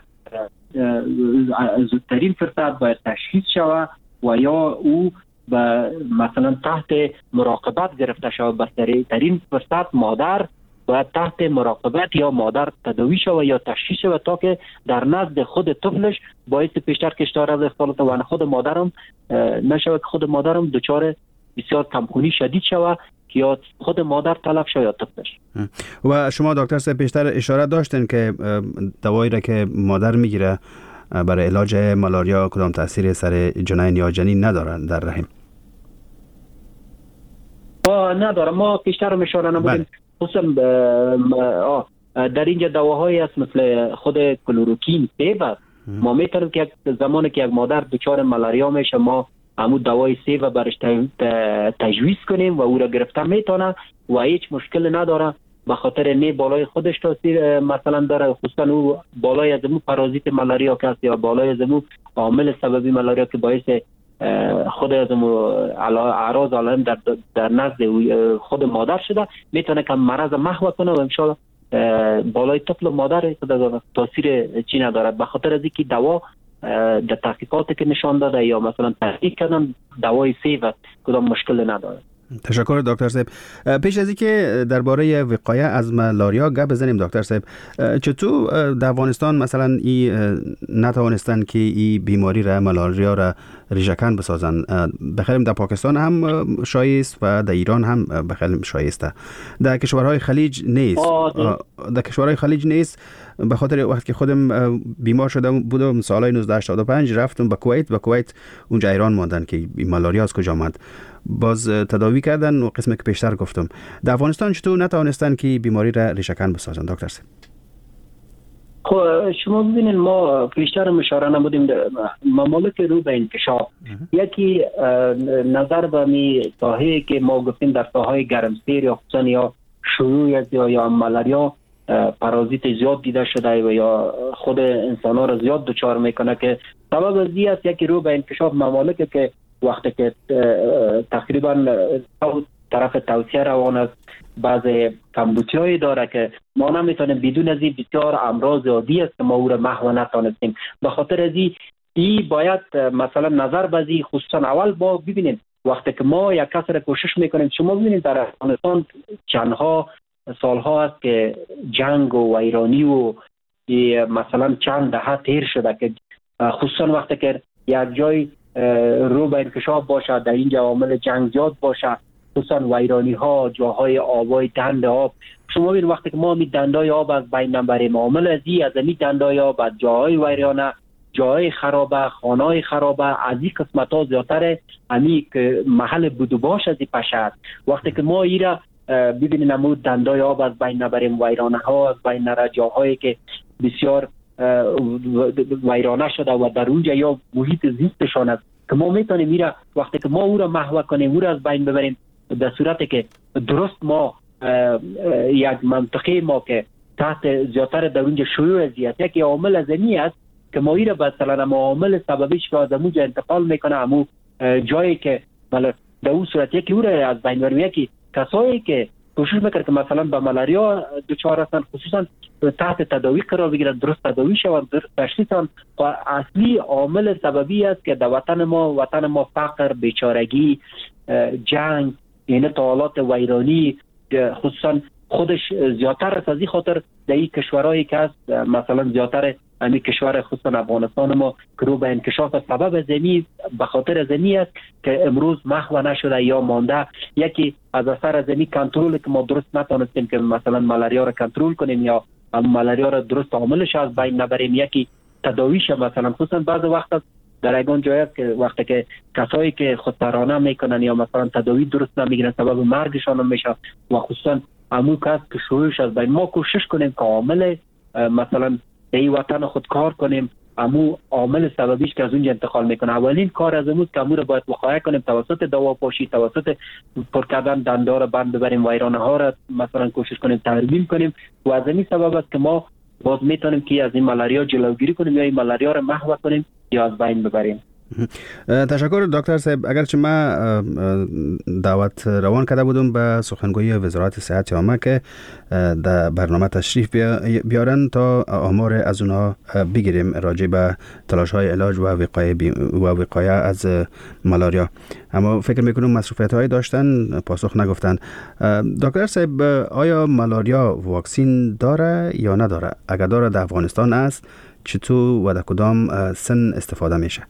زودترین فرصت باید تشخیص شود و یا او به مثلا تحت مراقبت گرفته شود. بهترین فرصت مادر باید تحت مراقبت یا مادر تداوی شود یا تشخیص شود تا که در نزد خود طفلش باعث پیشتر کشتار از اختلاط و خود مادرم نشود که خود مادرم دچار بسیار کمخونی شدید شود که یا خود مادر تلف شود یا طفلش. و شما دکتر صاحب پیشتر اشاره داشتین که دوایی را که مادر میگیره برای علاج ملاریا کدام تاثیر سر جنین یا جنین ندارن در رحم؟ آه نداره. ما پیشتر هم اشاره نمودیم خصوصا در اینجا دواهایی هست مثل خود کلوروکین سیو. ما میتونیم که زمانی که یک مادر دچار ملاریا میشه ما همون دوای سیو برش تجویز کنیم و او را گرفته میتونه و هیچ مشکل نداره. به خاطر نه بالای خودش تاثیر مثلا داره، خصوصا او بالای از مو پارازیت ملاریا که است یا بالای از مو عامل سببی ملاریا که باعث خود از مو اعراض علائم در در نزد خود مادر شده میتونه که مرض محو کنه و ان شاء الله بالای طفل و مادر تاثیر چی نداره. به خاطر از اینکه دوا در تحقیقاتی که نشان داده یا مثلا تحقیق کردن دوای سیو کدام مشکل نداره. تشکر دکتر صاحب. پیش از اینکه درباره وقایه از ملاریا گپ بزنیم دکتر صاحب، چطور در افغانستان مثلا ای نتوانستن که این بیماری را ملاریا را ریشه‌کن بسازن؟ بخیریم در پاکستان هم شایست و در ایران هم بخیریم شایسته. در کشورهای خلیج نیست. در کشورهای خلیج نیست به خاطر وقتی که خودم بیمار شدم بودم سال نوزده هشتاد و پنج رفتم به کویت، به کویت اونجا ایران ماندن که ملاریا از کجا آمد، باز تداوی کردن و قسمی که پیشتر گفتم. در افغانستان چطور نتوانستن که بیماری را ریشه‌کن بسازن دکتر صاحب؟ خب شما ببینید ما پیشتر هم اشاره نمودیم ممالک رو به انکشاف. یکی نظر به می ساحه که ما گفتیم در ساحه گرمسیر یا خصوصا یا شیوع یا یا ملاریا پارازیت زیاد دیده شده و یا خود انسان ها را زیاد دچار میکنه که سبب از این است یکی رو به انکشاف ممالک که وقتی که تقریبا طرف توسعه روان است بعض کمبودیایی داره که ما نمیتونیم بدون از این بسیار امراض عادی است که ما او را محو نتونستیم. به خاطر از این ای باید مثلا نظر بزی خصوصا اول با ببینیم وقتی که ما یک کس را کوشش میکنیم. شما ببینید در افغانستان چندها سالها است که جنگ و ویرانی و مثلا چند دهه تیر شده که خصوصا وقتی که یک جای رو به انکشاف باشه در اینجا عامل جنگ زیاد باشه خصوصا ویرانی ها جاهای آبای دند آب. شما ببین وقتی که ما می دندای آب از بین نبریم عامل از این از می دندای آب از جاهای ویرانه جاهای خرابه خانه‌های خرابه از این قسمت ها زیادتر امی که محل بود و باش از این پشت. وقتی که ما ایره ببینیم نمود دندای آب از بین نبریم ویرانه ها از بین نره جاهایی که بسیار ویرانه شده و در اونجا یا محیط زیستشان است که ما میتونیم میره وقتی که ما او را محو کنیم او را از بین ببریم در صورتی که درست ما یک منطقه ما که تحت زیادتر در اونجا شیوع ازیت یکی عامل از اینی است که ما ایره مثلا ما عامل سببیش که از اونجا انتقال میکنه همون جایی که در اون صورت یکی او را از بین ببریم. یکی کسایی که کوشش میکنه که مثلا به ملاریا دچار هستند خصوصا تحت تداوی قرار بگیرن درست تداوی شوند درست تشخیص شوند و اصلی عامل سببی است که در وطن ما وطن ما فقر بیچارگی جنگ این تعالات ویرانی خصوصا خودش زیادتر است. از این خاطر در این کشورهایی که هست مثلا زیادتر همین کشور خصوصا افغانستان ما که رو به انکشاف سبب زمین به خاطر زمین است که امروز محو نشده یا مانده. یکی از اثر زمین کنترل که ما درست نتونستیم که مثلا ملاریا را کنترل کنیم یا مالاریا را درست عاملش از بین نبریم، یکی تداویش مثلا خصوصا بعض وقت در ایگان جایی است که وقتی که کسایی که خودسرانه میکنن یا مثلا تداوی درست نمیگیرن سبب مرگشان میشه و خصوصا امو کس که شروعش از بین. ما کوشش کنیم که عامل مثلا به این وطن خود کار کنیم، امو عامل سببیش که از اونجا انتقال میکنه اولین کار از امو که امو رو باید وقایع کنیم توسط دوا پاشی، توسط پر کردن دنده را بند ببریم و ایرانه ها را مثلا کوشش کنیم ترمیم کنیم و از این سبب است که ما باز میتونیم که از این مالاریا جلوگیری کنیم یا این مالاریا را محو کنیم یا از بین ببریم. تشکر دکتر صاحب. اگرچه ما دعوت روان کرده بودم به سخنگوی وزارت صحت عامه که در برنامه تشریف بیارن تا آمار از اونها بگیریم راجع به تلاش های علاج و وقایه و وقایه از مالاریا، اما فکر میکنم مصروفیت های داشتن پاسخ نگفتن. دکتر صاحب، آیا مالاریا واکسین داره یا نداره؟ اگر داره در افغانستان است چطور و در کدام سن استفاده میشه؟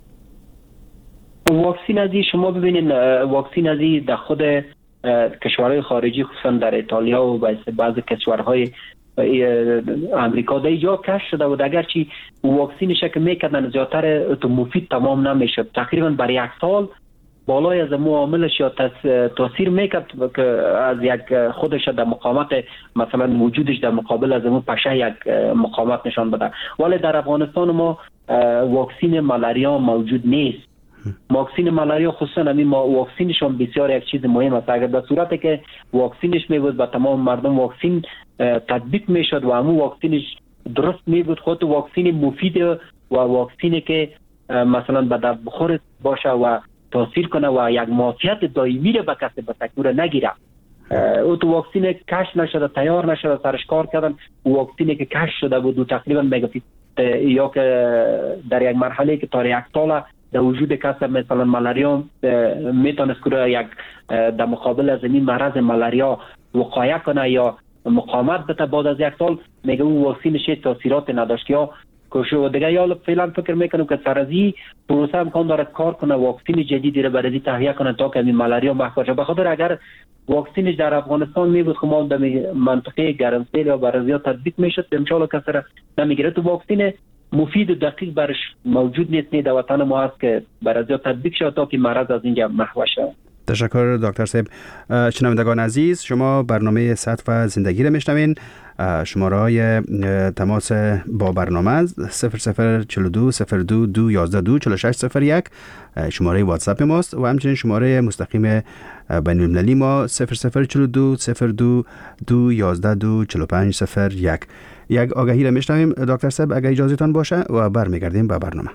واکسین ازی شما ببینید، واکسین ازی در خود کشورهای خارجی خصوصا در ایتالیا و بعض کشورهای امریکا در اینجا کشف شده و اگرچه واکسینش که میکردن زیادتر تو مفید تمام نمیشد، تقریبا برای یک سال بالای از معاملش یا تاثیر میکرد که از یک خودش در مقاومت مثلا وجودش در مقابل از اون پشه یک مقاومت نشان بده. ولی در افغانستان ما واکسین مالاریا موجود نیست. واکسین مالاریا خصوصا همین واکسینشون بسیار یک چیز مهم است. اگر در صورتی که واکسینش میبود به تمام مردم واکسین تطبیق میشد و همون واکسینش درست میبود، خود واکسین مفید و واکسینی که مثلا به در بخور باشه و تاثیر کنه و یک معافیت دائمی را به کسی به تکور نگیره. او تو واکسین کشف نشده، تیار نشده، سرش کار کردن. واکسینی که کشف شده بود و تقریبا میگفتید یا که در یک مرحله که تا یک سال در وجود کسی مثلا مالاریا میتونست که یک در مقابل از این مرض مالاریا وقایه کنه یا مقاومت بده، بعد از یک سال میگه اون واکسینش تاثیرات نداشت یا کوشو دیگه. یا فعلا فکر میکنم که سرازی پروسه امکان داره کار کنه واکسین جدیدی رو برای تهیه کنه تا که این مالاریا محو شه. بخاطر اگر واکسینش در افغانستان میبود که ما در منطقه گرمسیر یا برازیل تطبیق میشد ان شاء الله کسی را نمیگیره. تو واکسین مفید و دقیق برش موجود نیست. در وطن ما هست که برازیل تطبیق شد تا که مرض از اینجا محو شه. تشکر دکتر صاحب. شنوندگان عزیز، شما برنامه صحت و زندگی را میشنوین. شماره های تماس با برنامه صفر صفر چهل و دو صفر دو دو یازده دو چهل و شش صفر یک شماره واتساپ ماست و همچنین شماره مستقیم بین المللی ما صفر صفر چهل و دو صفر دو دو یازده دو چهل و پنج صفر یک. یک آگهی را میشنویم دکتر صاحب اگر اجازهتان باشه و برمیگردیم به برنامه.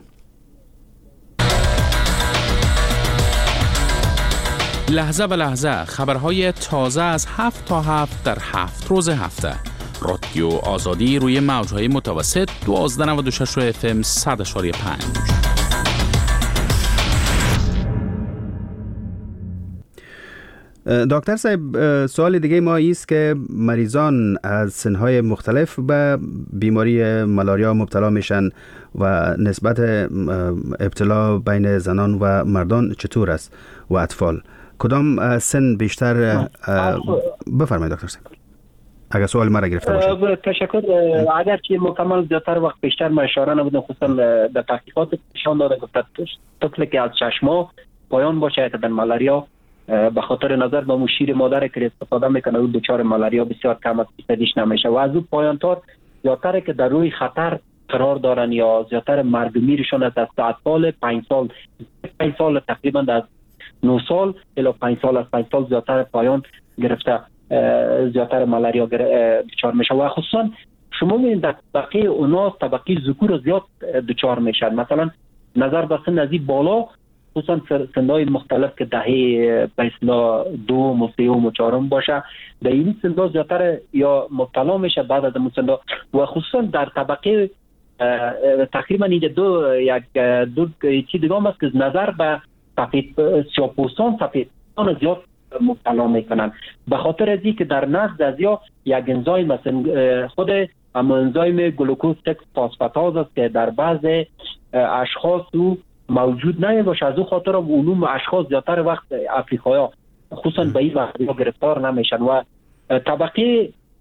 لحظه به لحظه خبرهای تازه از هفت تا هفت در هفت روز هفته. رادیو آزادی روی موجهای متوسط دوازده نود و شش اف ام صد اشاری پنج. دکتر صاحب، سوال دیگه ما ایست که مریضان از سنهای مختلف به بیماری مالاریا مبتلا میشن و نسبت ابتلا بین زنان و مردان چطور است و اطفال؟ کدام سن بیشتر؟ بفرمایید دکتر صاحب اگر سوال ما را گرفته باشه. تشکر. اگر که مکمل زیادتر وقت بیشتر ما اشاره نبودم، خصوصا در تحقیقات نشان داده گفت طفلی که از شش ماه پایان باشه در مالاریا به خاطر نظر به اون شیر مادر که استفاده میکنه او دچار مالاریا بسیار کم از فیصدیش نمیشه و از اون پایانتر زیادتر که در روی خطر قرار دارن یا زیادتر مرگ میرشون از اطفال پنج سال پنج سال تقریبا از نه سال الی پنج سال از پنج سال زیادتر پایان گرفته زیادتر مالاریا دچار میشه و خصوصا شما میبینید در طبقه اوناس طبقه ذکور زیاد دچار میشن. مثلا نظر به سن ازی بالا خصوصا سنهای مختلف که دهه پیسلا دو مستیوم و چهارم باشه در این سنها زیادتر یا مبتلا میشه بعد از اون سنها و خصوصا در طبقه تقریبا این دو یک دو چیز دیگه هم است که نظر به سفید سیاه‌پوستان سفیدان زیاد مبتلا میکنن به خاطر از اینکه در نقض از یا یک انزایم مثلا خود اما انزایم گلوکوز سیکس فاسفاتاز است که در بعض اشخاص او موجود نمیشه. از اون خاطر علوم اشخاص زیادتر وقت افریقایی خصوصا به این وقت گرفتار نمیشن و طبقه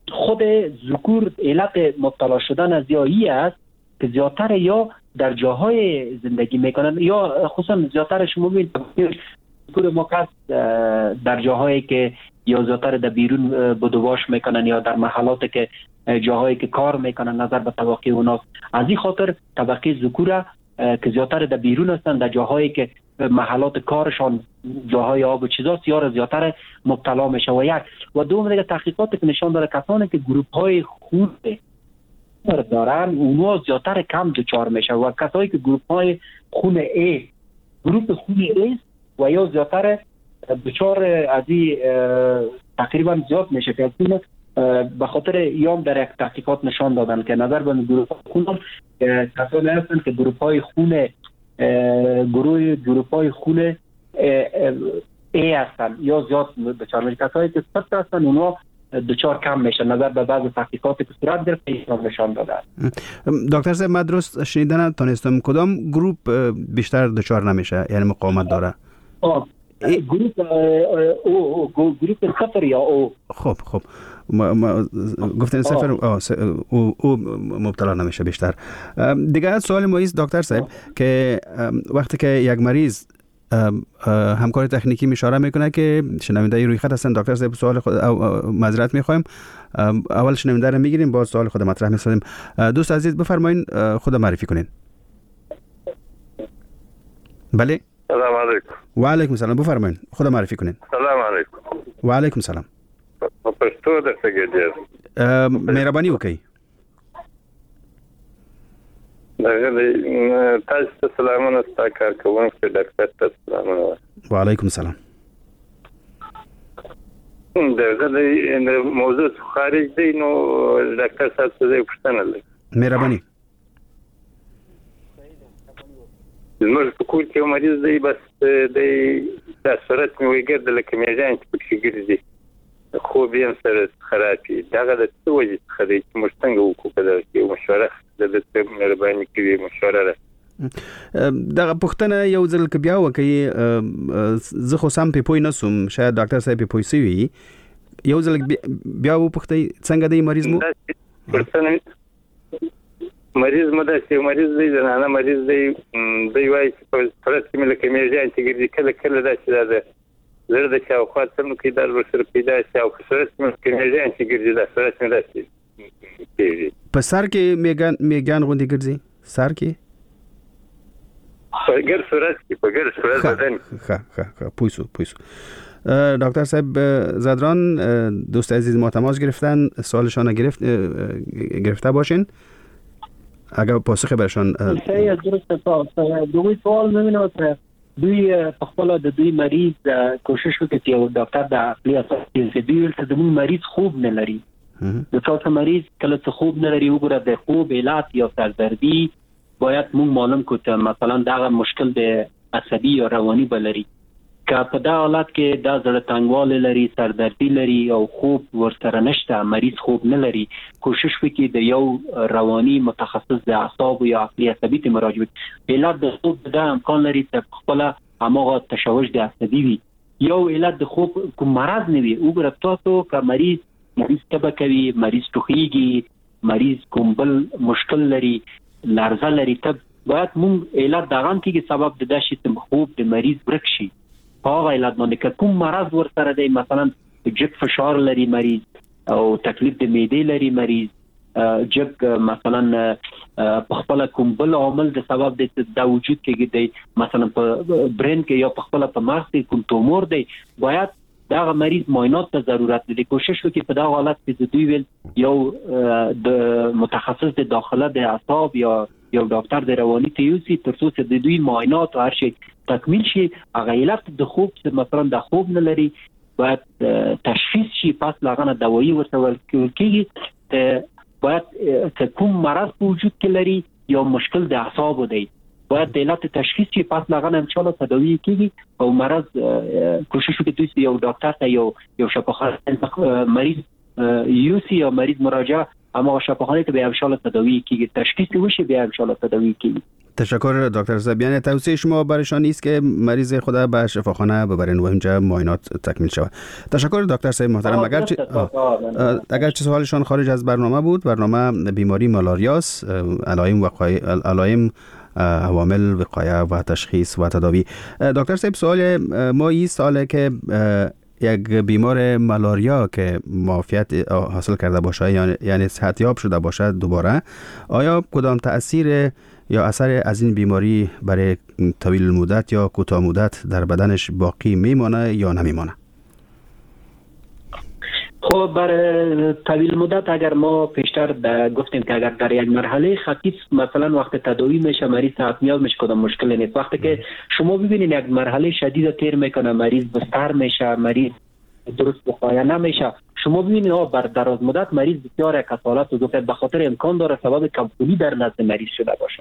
خود ذکور علت مبتلا شدن از یایی است که زیادتر یا در جاهای زندگی میکنن یا خصوصا زیادتر شما ببینید ذکور ما کس در جاهایی که یا زیادتر در بیرون بدوباش میکنن یا در محلات که جاهایی که کار میکنن نظر به طبقه اونا، از این خاطر طبقه ذکور که زیادتر در بیرون هستن در جاهایی که محلات کارشان جاهای آب و چیزاست یا زیادتر مبتلا میشه. و یک و دوم دیگه تحقیقاتی که نشان داره کسانی که گروپ های خون دارن اونها زیادتر کم دچار میشه و کسایی که گروپ های خون A گروپ خون A و یا زیادتر دچار از این تقریبا زیاد میشه که به خاطر یام در یک تحقیقات نشان دادن که نظر به گروپ خون کسانی هستن که گروپ های خون گروه گروپ های خون ای هستن یا زیاد دچار میشه. کسایی که صفر هستن اونها دچار کم میشه نظر به بعض تحقیقاتی که صورت گرفته ایشان نشان داده. دکتر صاحب من درست شنیدن تونستم کدام گروپ بیشتر دچار نمیشه یعنی مقاومت داره؟ آه گروپ او گروپ صفر یا او. خب خب ما, ما گفتن صفر آه او, او مبتلا نمیشه بیشتر. دیگه سوال ما است دکتر صاحب که وقتی که یک مریض همکار تکنیکی اشاره میکنه که شنونده روی خط هستن دکتر صاحب سوال خود معذرت میخوایم اول شنونده رو میگیریم باز سوال خود مطرح میسازیم. دوست عزیز بفرمایید خود معرفی کنین. بله سلام علیکم. و علیکم سلام بفرمایید خود معرفی کنین. سلام علیکم. و علیکم سلام. پښتو درته ګډیر مهرباني وکړئ. دغه تاسو ته سلامونه ستاسو کارکونکو ډاکټر ته سلامونه. و علیکم سلام. دغه د موضوع خارج دی نو ډاکټر صاحب څه پوښتنه لري؟ مهرباني. زموږ په کور کې مریض دی بس د د سرعت مې وګرځي لکه میجان چې پکې ګرځي خوب یې سره خرابي دغه د څه وجې څخه دی چې موږ څنګه وکړو که دغه کې مشوره د ده مهرباني کوي مشوره ده. دغه پوښتنه یو ځل که بیا وکړي زه خو سم پې پوه نه سوم شاید ډاکټر صاحب پې پوه سوي یو ځل بیا وپوښتئ څنګه دی مریض مو؟ مریض مو داسې مریض دی زنانه مریض دی دوی وایي چې په فرض کې مې لکه میږیان چې ګرځي کله کله داسې دا ده زړه د شاوخوا څنډو کې درد ورسره پیدا شي او په صورت کې مې لکه میږیان چې ګرځي دا صورت مې داسې کېږي. په سر کې میږیان میږیان غوندې ګرځي سر کې؟ په ګر صورت کې په ګر صورت بدن ښه ښه ښه پوه سو پوه سو. دکتر صاحب زدران دوست عزیز ما تماس گرفتن سوالشان گرفت گرفته باشین اگر پاسخ برشان صحیح درسته. دوی سوال می‌بینم که دوی په خپل د دوی مریض کوشش وکړي چې یو ډاکټر د عقلي اساس کې دوی ته د مریض خوب نه لري. د څو مریض کله چې خوب نه لري وګوره د خوب علت یا سردردی باید مون معلوم کو ته مثلا دغه مشکل د عصبي یا رواني بلري که په دا حالت کې دا زړه تنګوالی لري سردردی لري او خوب ورسره نشته مریض خوب نه لري کوشش وکړي د یو رواني متخصص د اعصاب یا عقلي عصبي ته مراجعه وکړي. علت د خوب دا امکان لري چې خپل هماغه تشوش د عصبي وي یو علت د خوب کوم مرض نه وي وګوره تاسو که مریض مریض تبه کوي مریض ټوخیږي مریض کوم بل مشکل لري لرزه لري تب باید مونږ علت دغه کېږي سبب د داسې چې خوب د مریض ورک شي په هغه علت باندې که کوم مرض ورسره دی مثلا جګ فشار لري مریض او تکلیف د معدې لري مریض جګ مثلا په خپل کوم بل عامل د سبب د وجود کې دی مثلا په برین کې یا په خپل په مغز کې کوم تومور دی باید دغه مریض معاینات ته ضرورت لري. کوشش وکړي په دغه حالت کې دوی ویل یو د متخصص د داخله د اعصاب یا یو ډاکټر د رواني ته یوسي تر څو چې د دوی معاینات او هر شي تکمیل شي. هغه علت د خوب چې مثلا د خوب نه لري باید تشخیص شي پس لاغه دوايي ورته ورکړي ته باید که کوم مرض په وجود کې لري یا مشکل د اعصاب دی باید د علت تشخیص شي پس لاغه ان شاء الله تداوی کیږي او مرض کوشش وکړي چې یو ډاکټر ته یو یو شفاخانه مریض یوسي یا مریض مراجعه اما شفاخانه ته به ان شاء الله تداوی کیږي تشخیص وشي به ان شاء الله تداوی کیږي. تشکر دکتر صاحب. یعنی توصیه شما برایشان نیست که مریض خود به شفاخانه ببرین و اینجا معاینات تکمیل شود. تشکر دکتر صاحب محترم. اگر چه اگر چه سوالشان خارج از برنامه بود، برنامه بیماری مالاریاست، علائم وقایع علائم عوامل وقایع و تشخیص و تداوی. دکتر صاحب سوال ما این سواله که یک بیمار مالاریا که معافیت حاصل کرده باشه یعنی صحتیاب شده باشه دوباره، آیا کدام تأثیر یا اثر از این بیماری برای طویل المدت یا کوتاه مدت در بدنش باقی میمانه یا نمیمانه؟ خب برای طویل مدت اگر ما پیشتر گفتیم که اگر در یک مرحله خفیف مثلا وقت تداوی میشه مریض صحتیاب میشه کدام مشکلی نیست. وقتی که شما ببینید یک مرحله شدید تیر میکنه، مریض بستر میشه، مریض درست وقایع نمیشه، شما ببینید ها بر دراز مدت مریض بسیار کسالت و ضعف به خاطر امکان داره سبب کمخونی در نزد مریض شده باشه.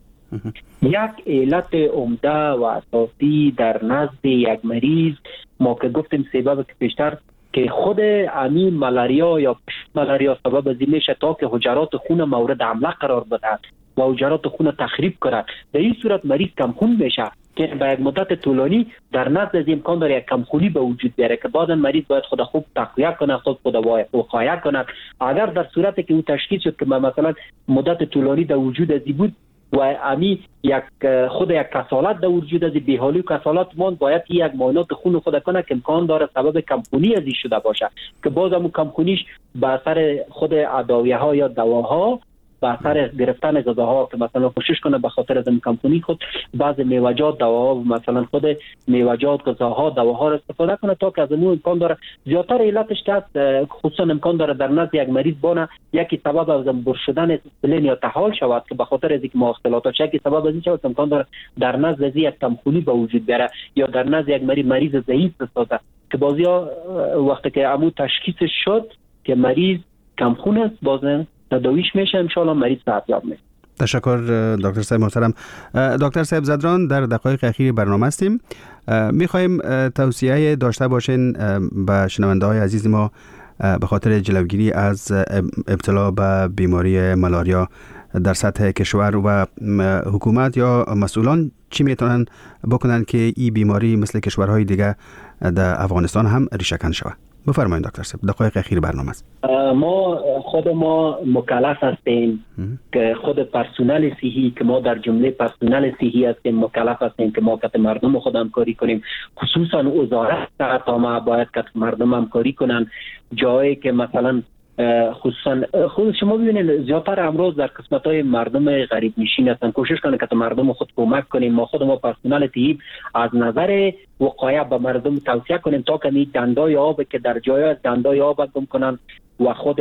یک علت عمده و اساسی در نزد یک مریض ما که گفتیم سبب که پیشتر که خود امی مالاریا یا مالاریا سبب از این میشه تا که حجرات خون مورد حمله قرار بده و حجرات خون تخریب کنه. در این صورت مریض کمخون میشه که به یک مدت طولانی در نزد از امکان داره یک کمخونی به وجود بیاره که بعدا مریض باید خود خوب تقویه کنه، خود خود وقایع کنه. اگر در صورتی که او تشخیص شد که مثلا مدت طولانی در وجود ازی بود و امی یک خود یک کسالت در وجود از بیحالی و کسالت مان باید یک معاینات خون خود کنه که امکان داره سبب کمخونی ازی شده باشه که باز هم کمخونیش به اثر خود ادویه ها یا دواها به اثر گرفتن غذاها که مثلا کوشش کنه به خاطر از کمخونی خود بعض میوه‌جات دواها مثلا خود میوه‌جات غذاها دواها را استفاده کنه تا که از اون امکان داره. زیاتر علتش که خصوصا امکان داره در نزد یک مریض بونه یکی سبب از بر شدن سلین یا تحال شود که به خاطر از اینکه مواصلاتش یکی سبب از این شود امکان داره در نزد از یک کمخونی به وجود بیاره یا در نزد یک مریض مریض ضعیف بسازه که بعضیا وقتی که عمو تشخیص شد که مریض کمخون است باز تداویش میشه ان شاء الله مریض صحتیاب میشه. تشکر دکتر صاحب محترم. دکتر صاحب زدران در دقایق اخیر برنامه هستیم. میخوایم توصیه داشته باشین به شنونده های عزیز ما به خاطر جلوگیری از ابتلا به بیماری مالاریا در سطح کشور و حکومت یا مسئولان چی میتونن بکنن که این بیماری مثل کشورهای دیگه در افغانستان هم ریشه کن شود؟ بفرمایید دکتر صاحب، دقایق اخیر برنامه است. ما خود ما مکلف هستیم که خود پرسنل صحی که ما در جمله پرسنل صحی هستیم مکلف هستیم که ما که مردم خود همکاری کنیم، خصوصا وزارت صحت ما باید که مردم همکاری کنن. جایی که مثلا خصوصا خود شما ببینید زیادتر امروز در قسمت‌های مردم غریب نشین هستن، کوشش کنه که مردم خود کمک کنیم. ما خود ما پرسنل طبی از نظر وقایع به مردم توصیه کنیم تا که می دندای آب که در جای دندای آب گم کنن و خود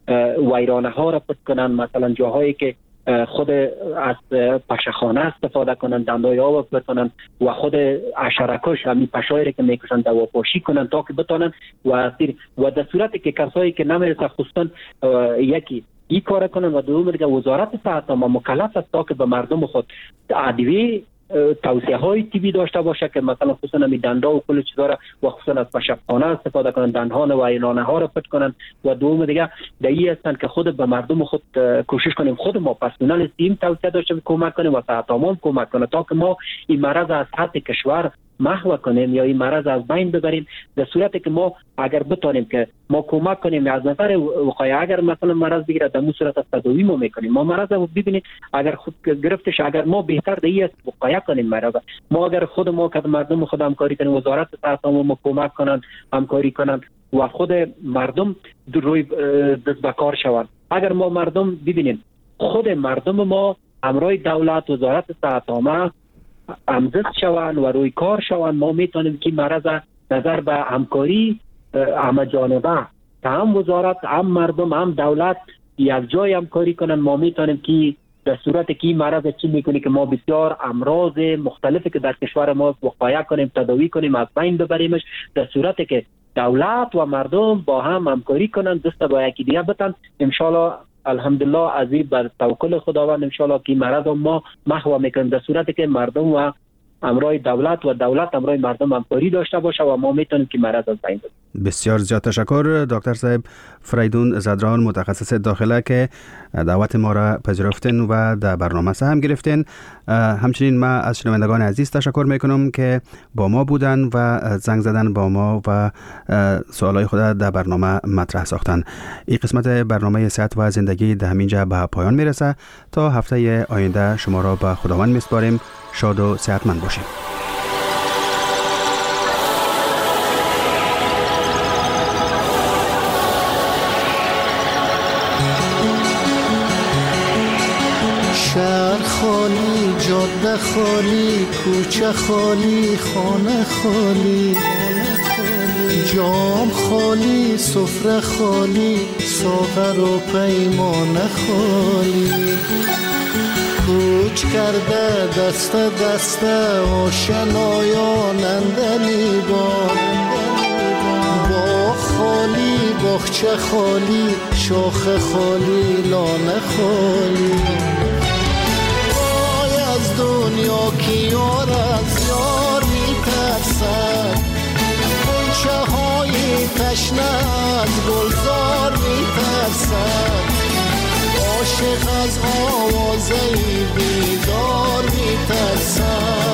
ویرانه ها را پس کنن، مثلا جاهایی که خود از پشخانه استفاده کنن دندای آب بتونن و خود حشره‌کش همین پشایری که میکشن دواپاشی کنن تا که بتونن و و در صورتی که کسایی که نمیرسه خصوصا یکی این کار کنن و دوم دیگه وزارت صحت ما مکلف است تا که به مردم خود ادویه توصیه های طبی داشته باشه که مثلا خصوصا می دندا و کل چیزا را و خصوصا از پشخانه استفاده کنن، دندان و ایرانه ها را پت کنن و دوم دیگه دایی هستن که خود به مردم خود کوشش کنیم خود ما پرسنل تیم توصیه داشته کمک کنیم و صحت عامه کمک کنه تا که ما این مرض از سطح کشور محو کنیم یا این مرض از بین ببریم. در صورتی که ما اگر بتونیم که ما کمک کنیم از نظر وقایع اگر مثلا مرض بگیره در اون صورت از تداوی ما میکنیم. ما مرض رو ببینید اگر خود گرفتش اگر ما بهتر دیگه وقایع کنیم مرض ما اگر خود ما که مردم خود همکاری کنیم وزارت صحت ما کمک کنن همکاری کنن و خود مردم روی دست به کار شوند. اگر ما مردم ببینیم خود مردم ما همراه دولت وزارت صحت عامه همزد شوند و روی کار شوند ما میتونیم که مرض نظر به همکاری همه جانبه هم وزارت هم مردم هم دولت یک جای همکاری کنن ما میتونیم که در صورت که این مرض چی میکنه که ما بسیار امراض مختلفی که در کشور ما وقایع کنیم تداوی کنیم از بین ببریمش. در صورت که دولت و مردم با هم همکاری کنن دست با یکی دیگه بتن ان شاء الله الحمدلله از این بر توکل خداوند ان شاء الله که مرض ما محو میکنیم. در صورتی که مردم و امرای دولت و دولت امرای مردم همکاری داشته باشه و ما میتونیم که مرض از بین ببریم. بسیار زیاد تشکر دکتر صاحب فریدون زدران، متخصص داخله که دعوت ما را پذیرفتین و در برنامه سهم گرفتین. همچنین ما از شنوندگان عزیز تشکر میکنم که با ما بودن و زنگ زدن با ما و سوالای خود در برنامه مطرح ساختن. این قسمت برنامه صحت و زندگی در همینجا به پایان میرسه. تا هفته آینده شما را به خداوند میسپاریم. شاد و صحتمند باشید. شهر خالی، جاده خالی، کوچه خالی، خانه خالی، جام خالی، سفره خالی، ساغر و پیمانه خالی. کوچ کرده دست دست آشنایان اندلی بان، باغ خالی، باغچه خالی، شاخ خالی، لانه خالی. دنیا کی یار از یار میترسد، غنچه های تشنه از گلزار میترسد، عاشق از آوازه بیدار میترسد،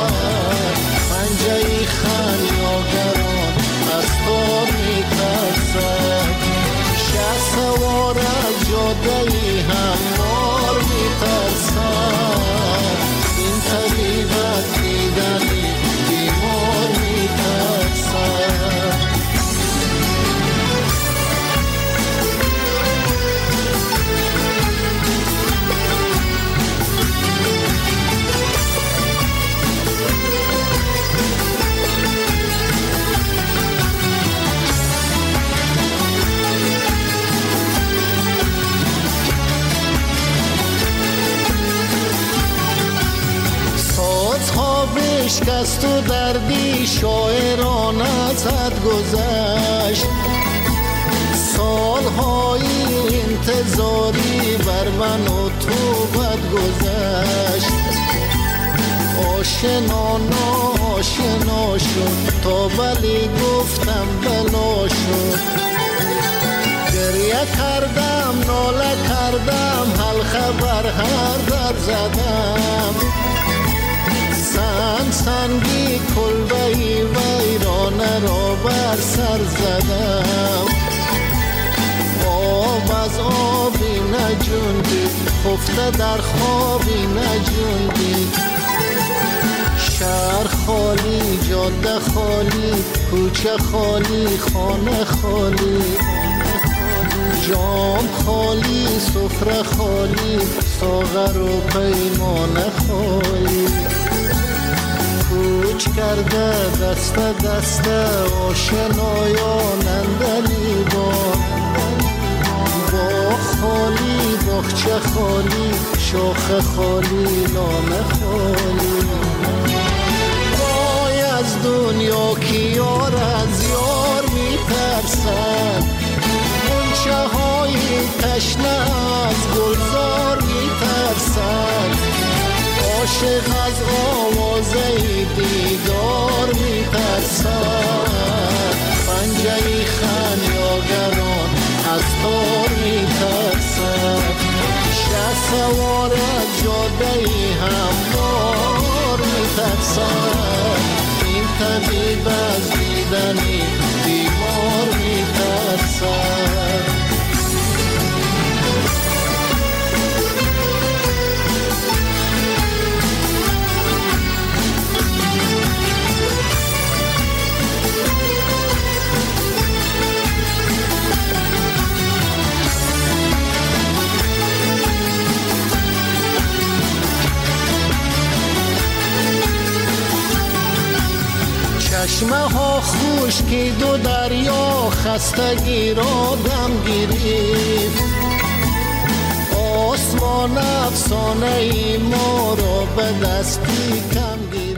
پنجه خمیازگران از تار میترسد، شه سوار از جاده هموار میترسد. طبیب از دیدنی بیمار میترسد. بشکست و دردی شاعران از حد گذشت، سالهای انتظاری بر من و تو بد گذشت. آشنا ناشنا شد تا بلی گفتم بلا شد، گریه کردم ناله کردم حل خبر هر در زدم، سنگ سنگی کلبهی ویرانه را بر سر زدم. آب از آبی نجوندید، خفته در خوابی نجوندید. شهر خالی، جاده خالی، کوچه خالی، خانه خالی، جام خالی، سفره خالی، ساغر و پیمانه خالی. کوچ کرده دست دست آشنایان اندلی بان، باغ خالی، باغچه خالی، شاخ خالی، لانه خالی. وای از دنیا کی یار از یار میترسد، غنچه های تشنه از گلزار میترسد، عاشق از آوازه دیدار میترسد، پنجه خمیازگران از تار میترسد، شه سوار از جاده هموار میترسد، این طبیب از دیدنی بیمار میترسد. چشمه ها خشکی دو دریا خستگی را دم گرفت، آسمان افسانه ای ما را به دستی کم